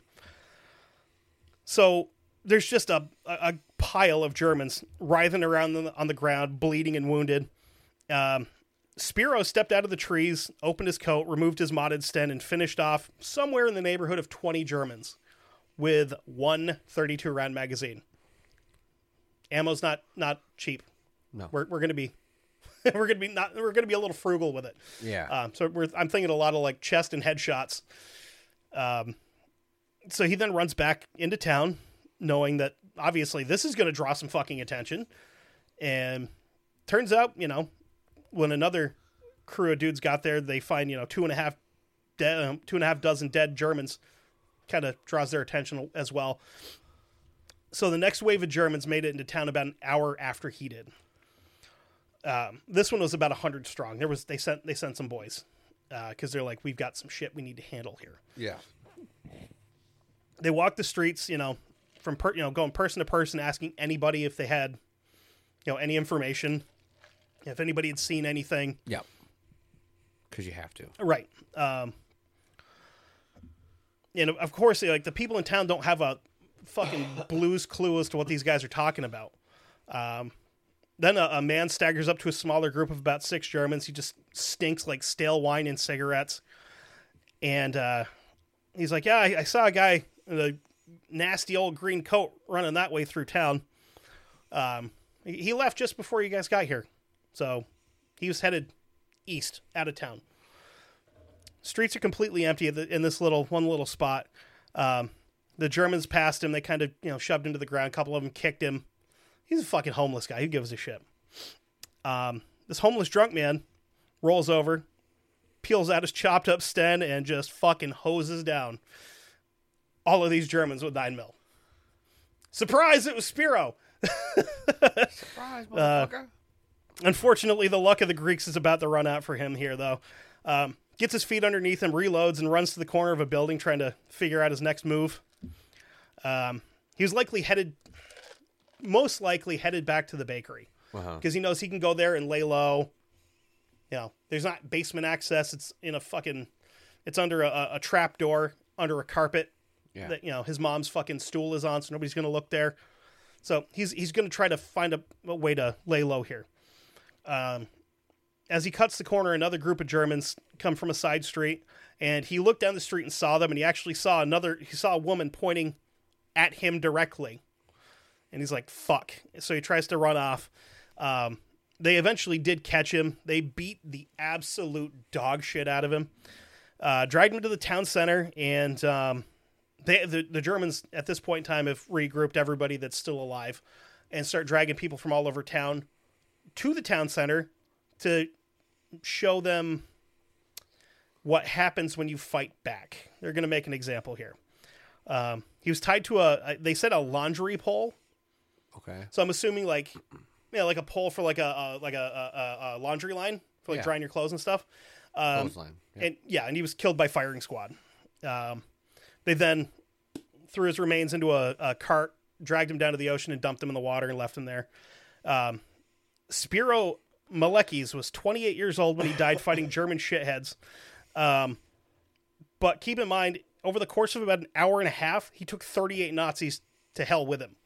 So there's just a, a, a pile of Germans writhing around on the, on the ground, bleeding and wounded. Um, Spiro stepped out of the trees, opened his coat, removed his modded sten, and finished off somewhere in the neighborhood of twenty Germans with one thirty-two round magazine. Ammo's not not cheap. No. We're we're gonna be we're gonna be not we're gonna be a little frugal with it. Yeah. Um, so we're, I'm thinking a lot of like chest and head shots. Um, so he then runs back into town, knowing that obviously this is going to draw some fucking attention. And turns out, you know, when another crew of dudes got there, they find, you know, two and a half dead, um, two and a half dozen dead Germans. Kind of draws their attention as well. So the next wave of Germans made it into town about an hour after he did. Um, this one was about a hundred strong. There was they sent they sent some boys because uh, they're like, we've got some shit we need to handle here. Yeah. They walked the streets, you know, from per, you know going person to person, asking anybody if they had, you know, any information, if anybody had seen anything. Yeah. Because you have to. Right. Um, and of course, like the people in town don't have a fucking blues clue as to what these guys are talking about. Um, then a, a man staggers up to a smaller group of about six Germans. He just stinks like stale wine and cigarettes. And uh, he's like, yeah, I, I saw a guy in a nasty old green coat running that way through town. Um, he, he left just before you guys got here. So he was headed east, out of town. Streets are completely empty in this little one little spot. Um, the Germans passed him. They kind of, you know, shoved him to the ground. A couple of them kicked him. He's a fucking homeless guy. Who gives a shit? Um, this homeless drunk man rolls over, peels out his chopped up sten, and just fucking hoses down all of these Germans with nine mil. Surprise! It was Spiro. Surprise, motherfucker. Uh, unfortunately, the luck of the Greeks is about to run out for him here, though. Um, gets his feet underneath him, reloads, and runs to the corner of a building trying to figure out his next move. Um, he was likely headed, most likely headed back to the bakery. Because uh-huh. he knows he can go there and lay low. You know, there's not basement access. It's in a fucking, it's under a, a trap door, under a carpet. Yeah. That, you know, his mom's fucking stool is on, so nobody's going to look there. So he's he's going to try to find a, a way to lay low here. Um, as he cuts the corner, another group of Germans come from a side street, and he looked down the street and saw them, and he actually saw another, he saw a woman pointing at him directly. And he's like, fuck. So he tries to run off. Um, they eventually did catch him. They beat the absolute dog shit out of him. Uh, dragged him to the town center, and um, they, the, the Germans at this point in time have regrouped everybody that's still alive and start dragging people from all over town to the town center to show them what happens when you fight back. They're going to make an example here. Um, he was tied to a, they said a laundry pole. Okay. So I'm assuming like, yeah, like a pole for like a, a like a, a, a laundry line for like yeah. drying your clothes and stuff. Um, Clothesline. Yeah. And yeah, and he was killed by firing squad. Um, they then threw his remains into a, a cart, dragged him down to the ocean, and dumped him in the water and left him there. Um, Spiro Malekis was twenty-eight years old when he died fighting German shitheads. Um, but keep in mind, over the course of about an hour and a half, he took thirty-eight Nazis to hell with him.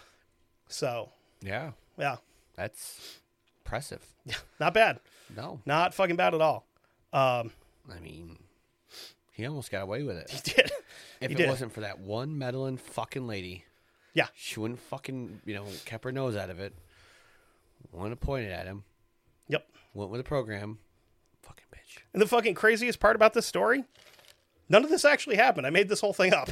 So yeah, yeah, that's impressive. Yeah, not bad. No, not fucking bad at all. Um, I mean, he almost got away with it. He did. If he it did. wasn't for that one meddling fucking lady, yeah, she wouldn't fucking, you know, kept her nose out of it. Wouldn't have pointed at him. Yep. Went with the program. Fucking bitch. And the fucking craziest part about this story, none of this actually happened. I made this whole thing up.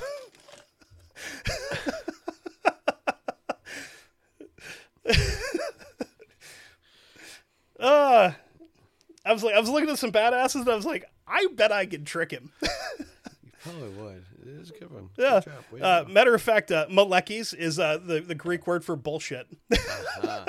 uh, I was like, I was looking at some badasses, and I was like, I bet I could trick him. You probably would. It is a good one. Yeah. Good Uh, matter of fact, uh, Malekis is uh, the the Greek word for bullshit. Uh-huh.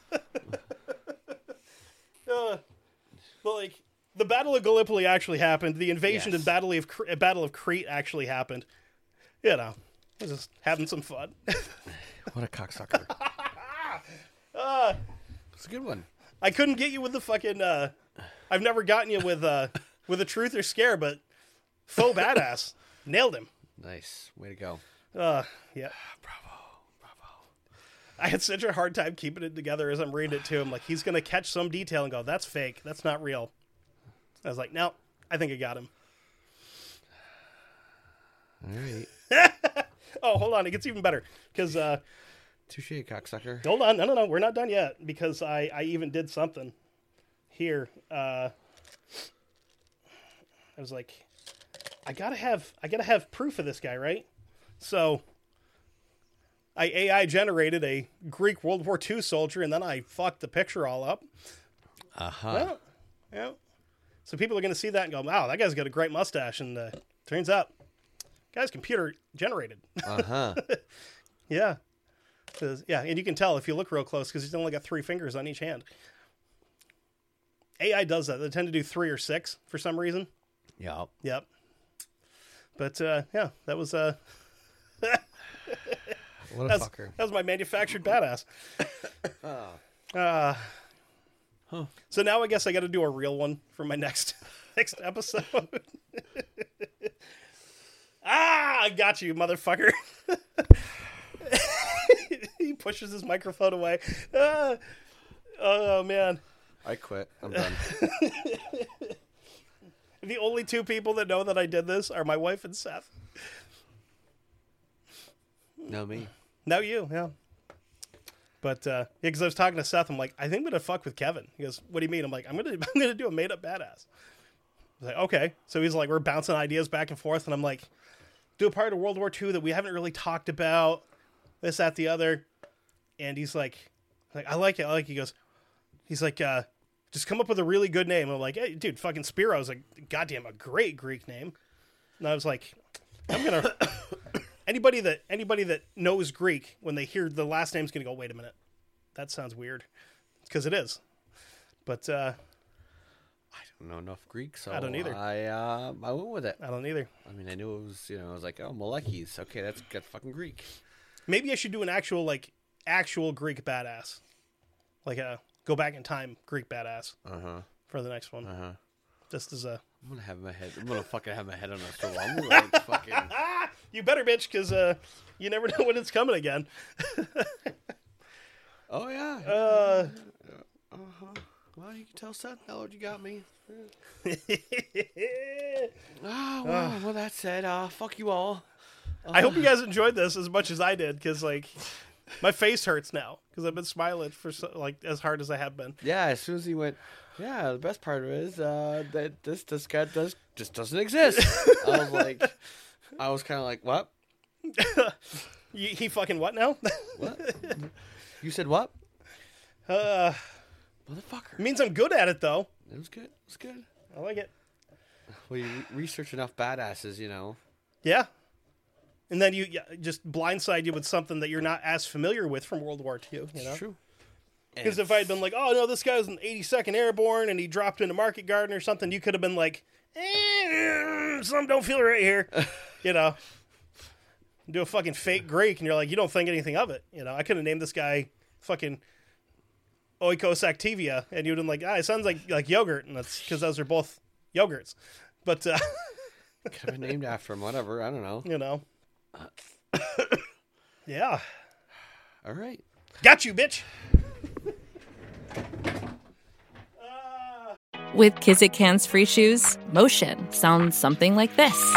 uh, but like, the Battle of Gallipoli actually happened. The invasion Yes. and Battle of Cre- Battle of Crete actually happened. You know, I was just having some fun. What a cocksucker. uh, It's a good one. I couldn't get you with the fucking. Uh, I've never gotten you with uh, with a truth or scare, but faux badass nailed him. Nice. Way to go. Uh, yeah. Bravo. Bravo. I had such a hard time keeping it together as I'm reading it to him. Like, he's gonna catch some detail and go, "That's fake. That's not real." I was like, "No, I think I got him." All right. Oh, hold on. It gets even better. Because, uh... Touche, cocksucker. Hold on. No, no, no. We're not done yet. Because I, I even did something. Here. Uh... I was like, I gotta have... I gotta have proof of this guy, right? So... I A I generated a Greek World War Two soldier, and then I fucked the picture all up. Uh-huh. Well, yeah. So people are going to see that and go, wow, that guy's got a great mustache. And uh, turns out, guy's computer generated. Uh-huh. Yeah. Yeah, and you can tell if you look real close because he's only got three fingers on each hand. A I does that. They tend to do three or six for some reason. Yep. Yep. But, uh, yeah, that was... Uh, what a that's, fucker. That was my manufactured badass. Oh. Uh, huh. So now I guess I got to do a real one for my next next episode. Ah, I got you, motherfucker. He pushes his microphone away. Ah, oh, man. I quit. I'm done. The only two people that know that I did this are my wife and Seth. No, me. No, you, yeah. But, uh, yeah, because I was talking to Seth, I'm like, I think I'm going to fuck with Kevin. He goes, what do you mean? I'm like, I'm going to I'm gonna do a made-up badass. I was like, okay. So he's like, we're bouncing ideas back and forth, and I'm like, do a part of World War Two that we haven't really talked about, this, that, the other. And he's like, like I like it, I like it. He goes, he's like, uh, just come up with a really good name. I'm like, hey, dude, fucking Spiro's like, goddamn, a great Greek name. And I was like, I'm going to... Anybody that anybody that knows Greek, when they hear the last name's going to go, wait a minute, that sounds weird, because it is. But uh, I don't know enough Greek, so I don't either. I uh, I went with it. I don't either. I mean, I knew it was, you know, I was like, oh, Malekis. Okay, that's that's fucking Greek. Maybe I should do an actual like actual Greek badass, like a go back in time Greek badass Uh huh. for the next one. Uh huh. Just as a I'm gonna have my head. I'm gonna fucking have my head on a swivel. I'm gonna like fucking. you better bitch, because uh, you never know when it's coming again. Oh yeah. Uh, Uh huh. Well, you can tell Seth now what you got me. Oh well. Well, that said, uh, fuck you all. I hope you guys enjoyed this as much as I did, because like my face hurts now because I've been smiling for so, like as hard as I have been. Yeah. As soon as he went, yeah. The best part of it is uh, that this this guy does just doesn't exist. I was like, I was kind of like, what? You, he fucking what now? What? You said what? Uh, Motherfucker. it means I'm good at it though. It was good. It was good. I like it. Well, you re- research enough badasses, you know. Yeah. And then you yeah, just blindside you with something that you're not as familiar with from World War Two. You know, It's true. because if I had been like, oh no, this guy was an eighty-second Airborne and he dropped into Market Garden or something, you could have been like, eh, something don't feel right here. You know, do a fucking fake Greek, and you're like, you don't think anything of it. You know, I could have named this guy fucking Oikos Activia, and you'd have been like, ah, it sounds like like yogurt, and that's because those are both yogurts. But uh, could have been named after him. Whatever. I don't know. you know, yeah, All right. got you, bitch. With Kizik Hands Free Shoes, motion sounds something like this.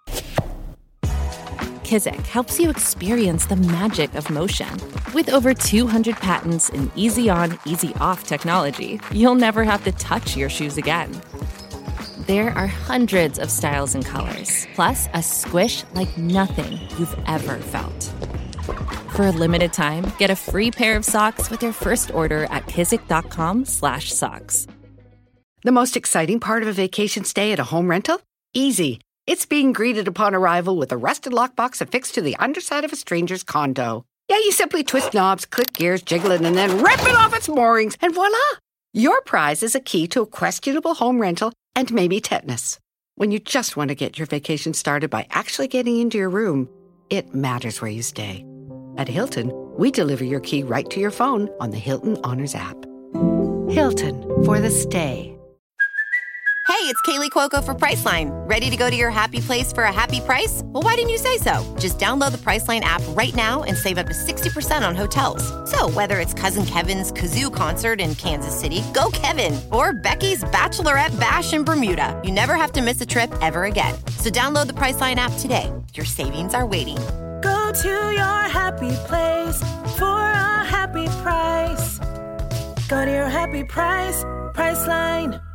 Kizik helps you experience the magic of motion. With over two hundred patents and easy-on, easy-off technology, you'll never have to touch your shoes again. There are hundreds of styles and colors, plus a squish like nothing you've ever felt. For a limited time, get a free pair of socks with your first order at kizik.com slash socks. The most exciting part of a vacation stay at a home rental? Easy. It's being greeted upon arrival with a rusted lockbox affixed to the underside of a stranger's condo. Yeah, you simply twist knobs, click gears, jiggle it, and then rip it off its moorings, and voila! Your prize is a key to a questionable home rental and maybe tetanus. When you just want to get your vacation started by actually getting into your room, it matters where you stay. At Hilton, we deliver your key right to your phone on the Hilton Honors app. Hilton, for the stay. Hey, it's Kaylee Cuoco for Priceline. Ready to go to your happy place for a happy price? Well, why didn't you say so? Just download the Priceline app right now and save up to sixty percent on hotels. So whether it's Cousin Kevin's Kazoo Concert in Kansas City, go Kevin, or Becky's Bachelorette Bash in Bermuda, you never have to miss a trip ever again. So download the Priceline app today. Your savings are waiting. Go to your happy place for a happy price. Go to your happy price, Priceline.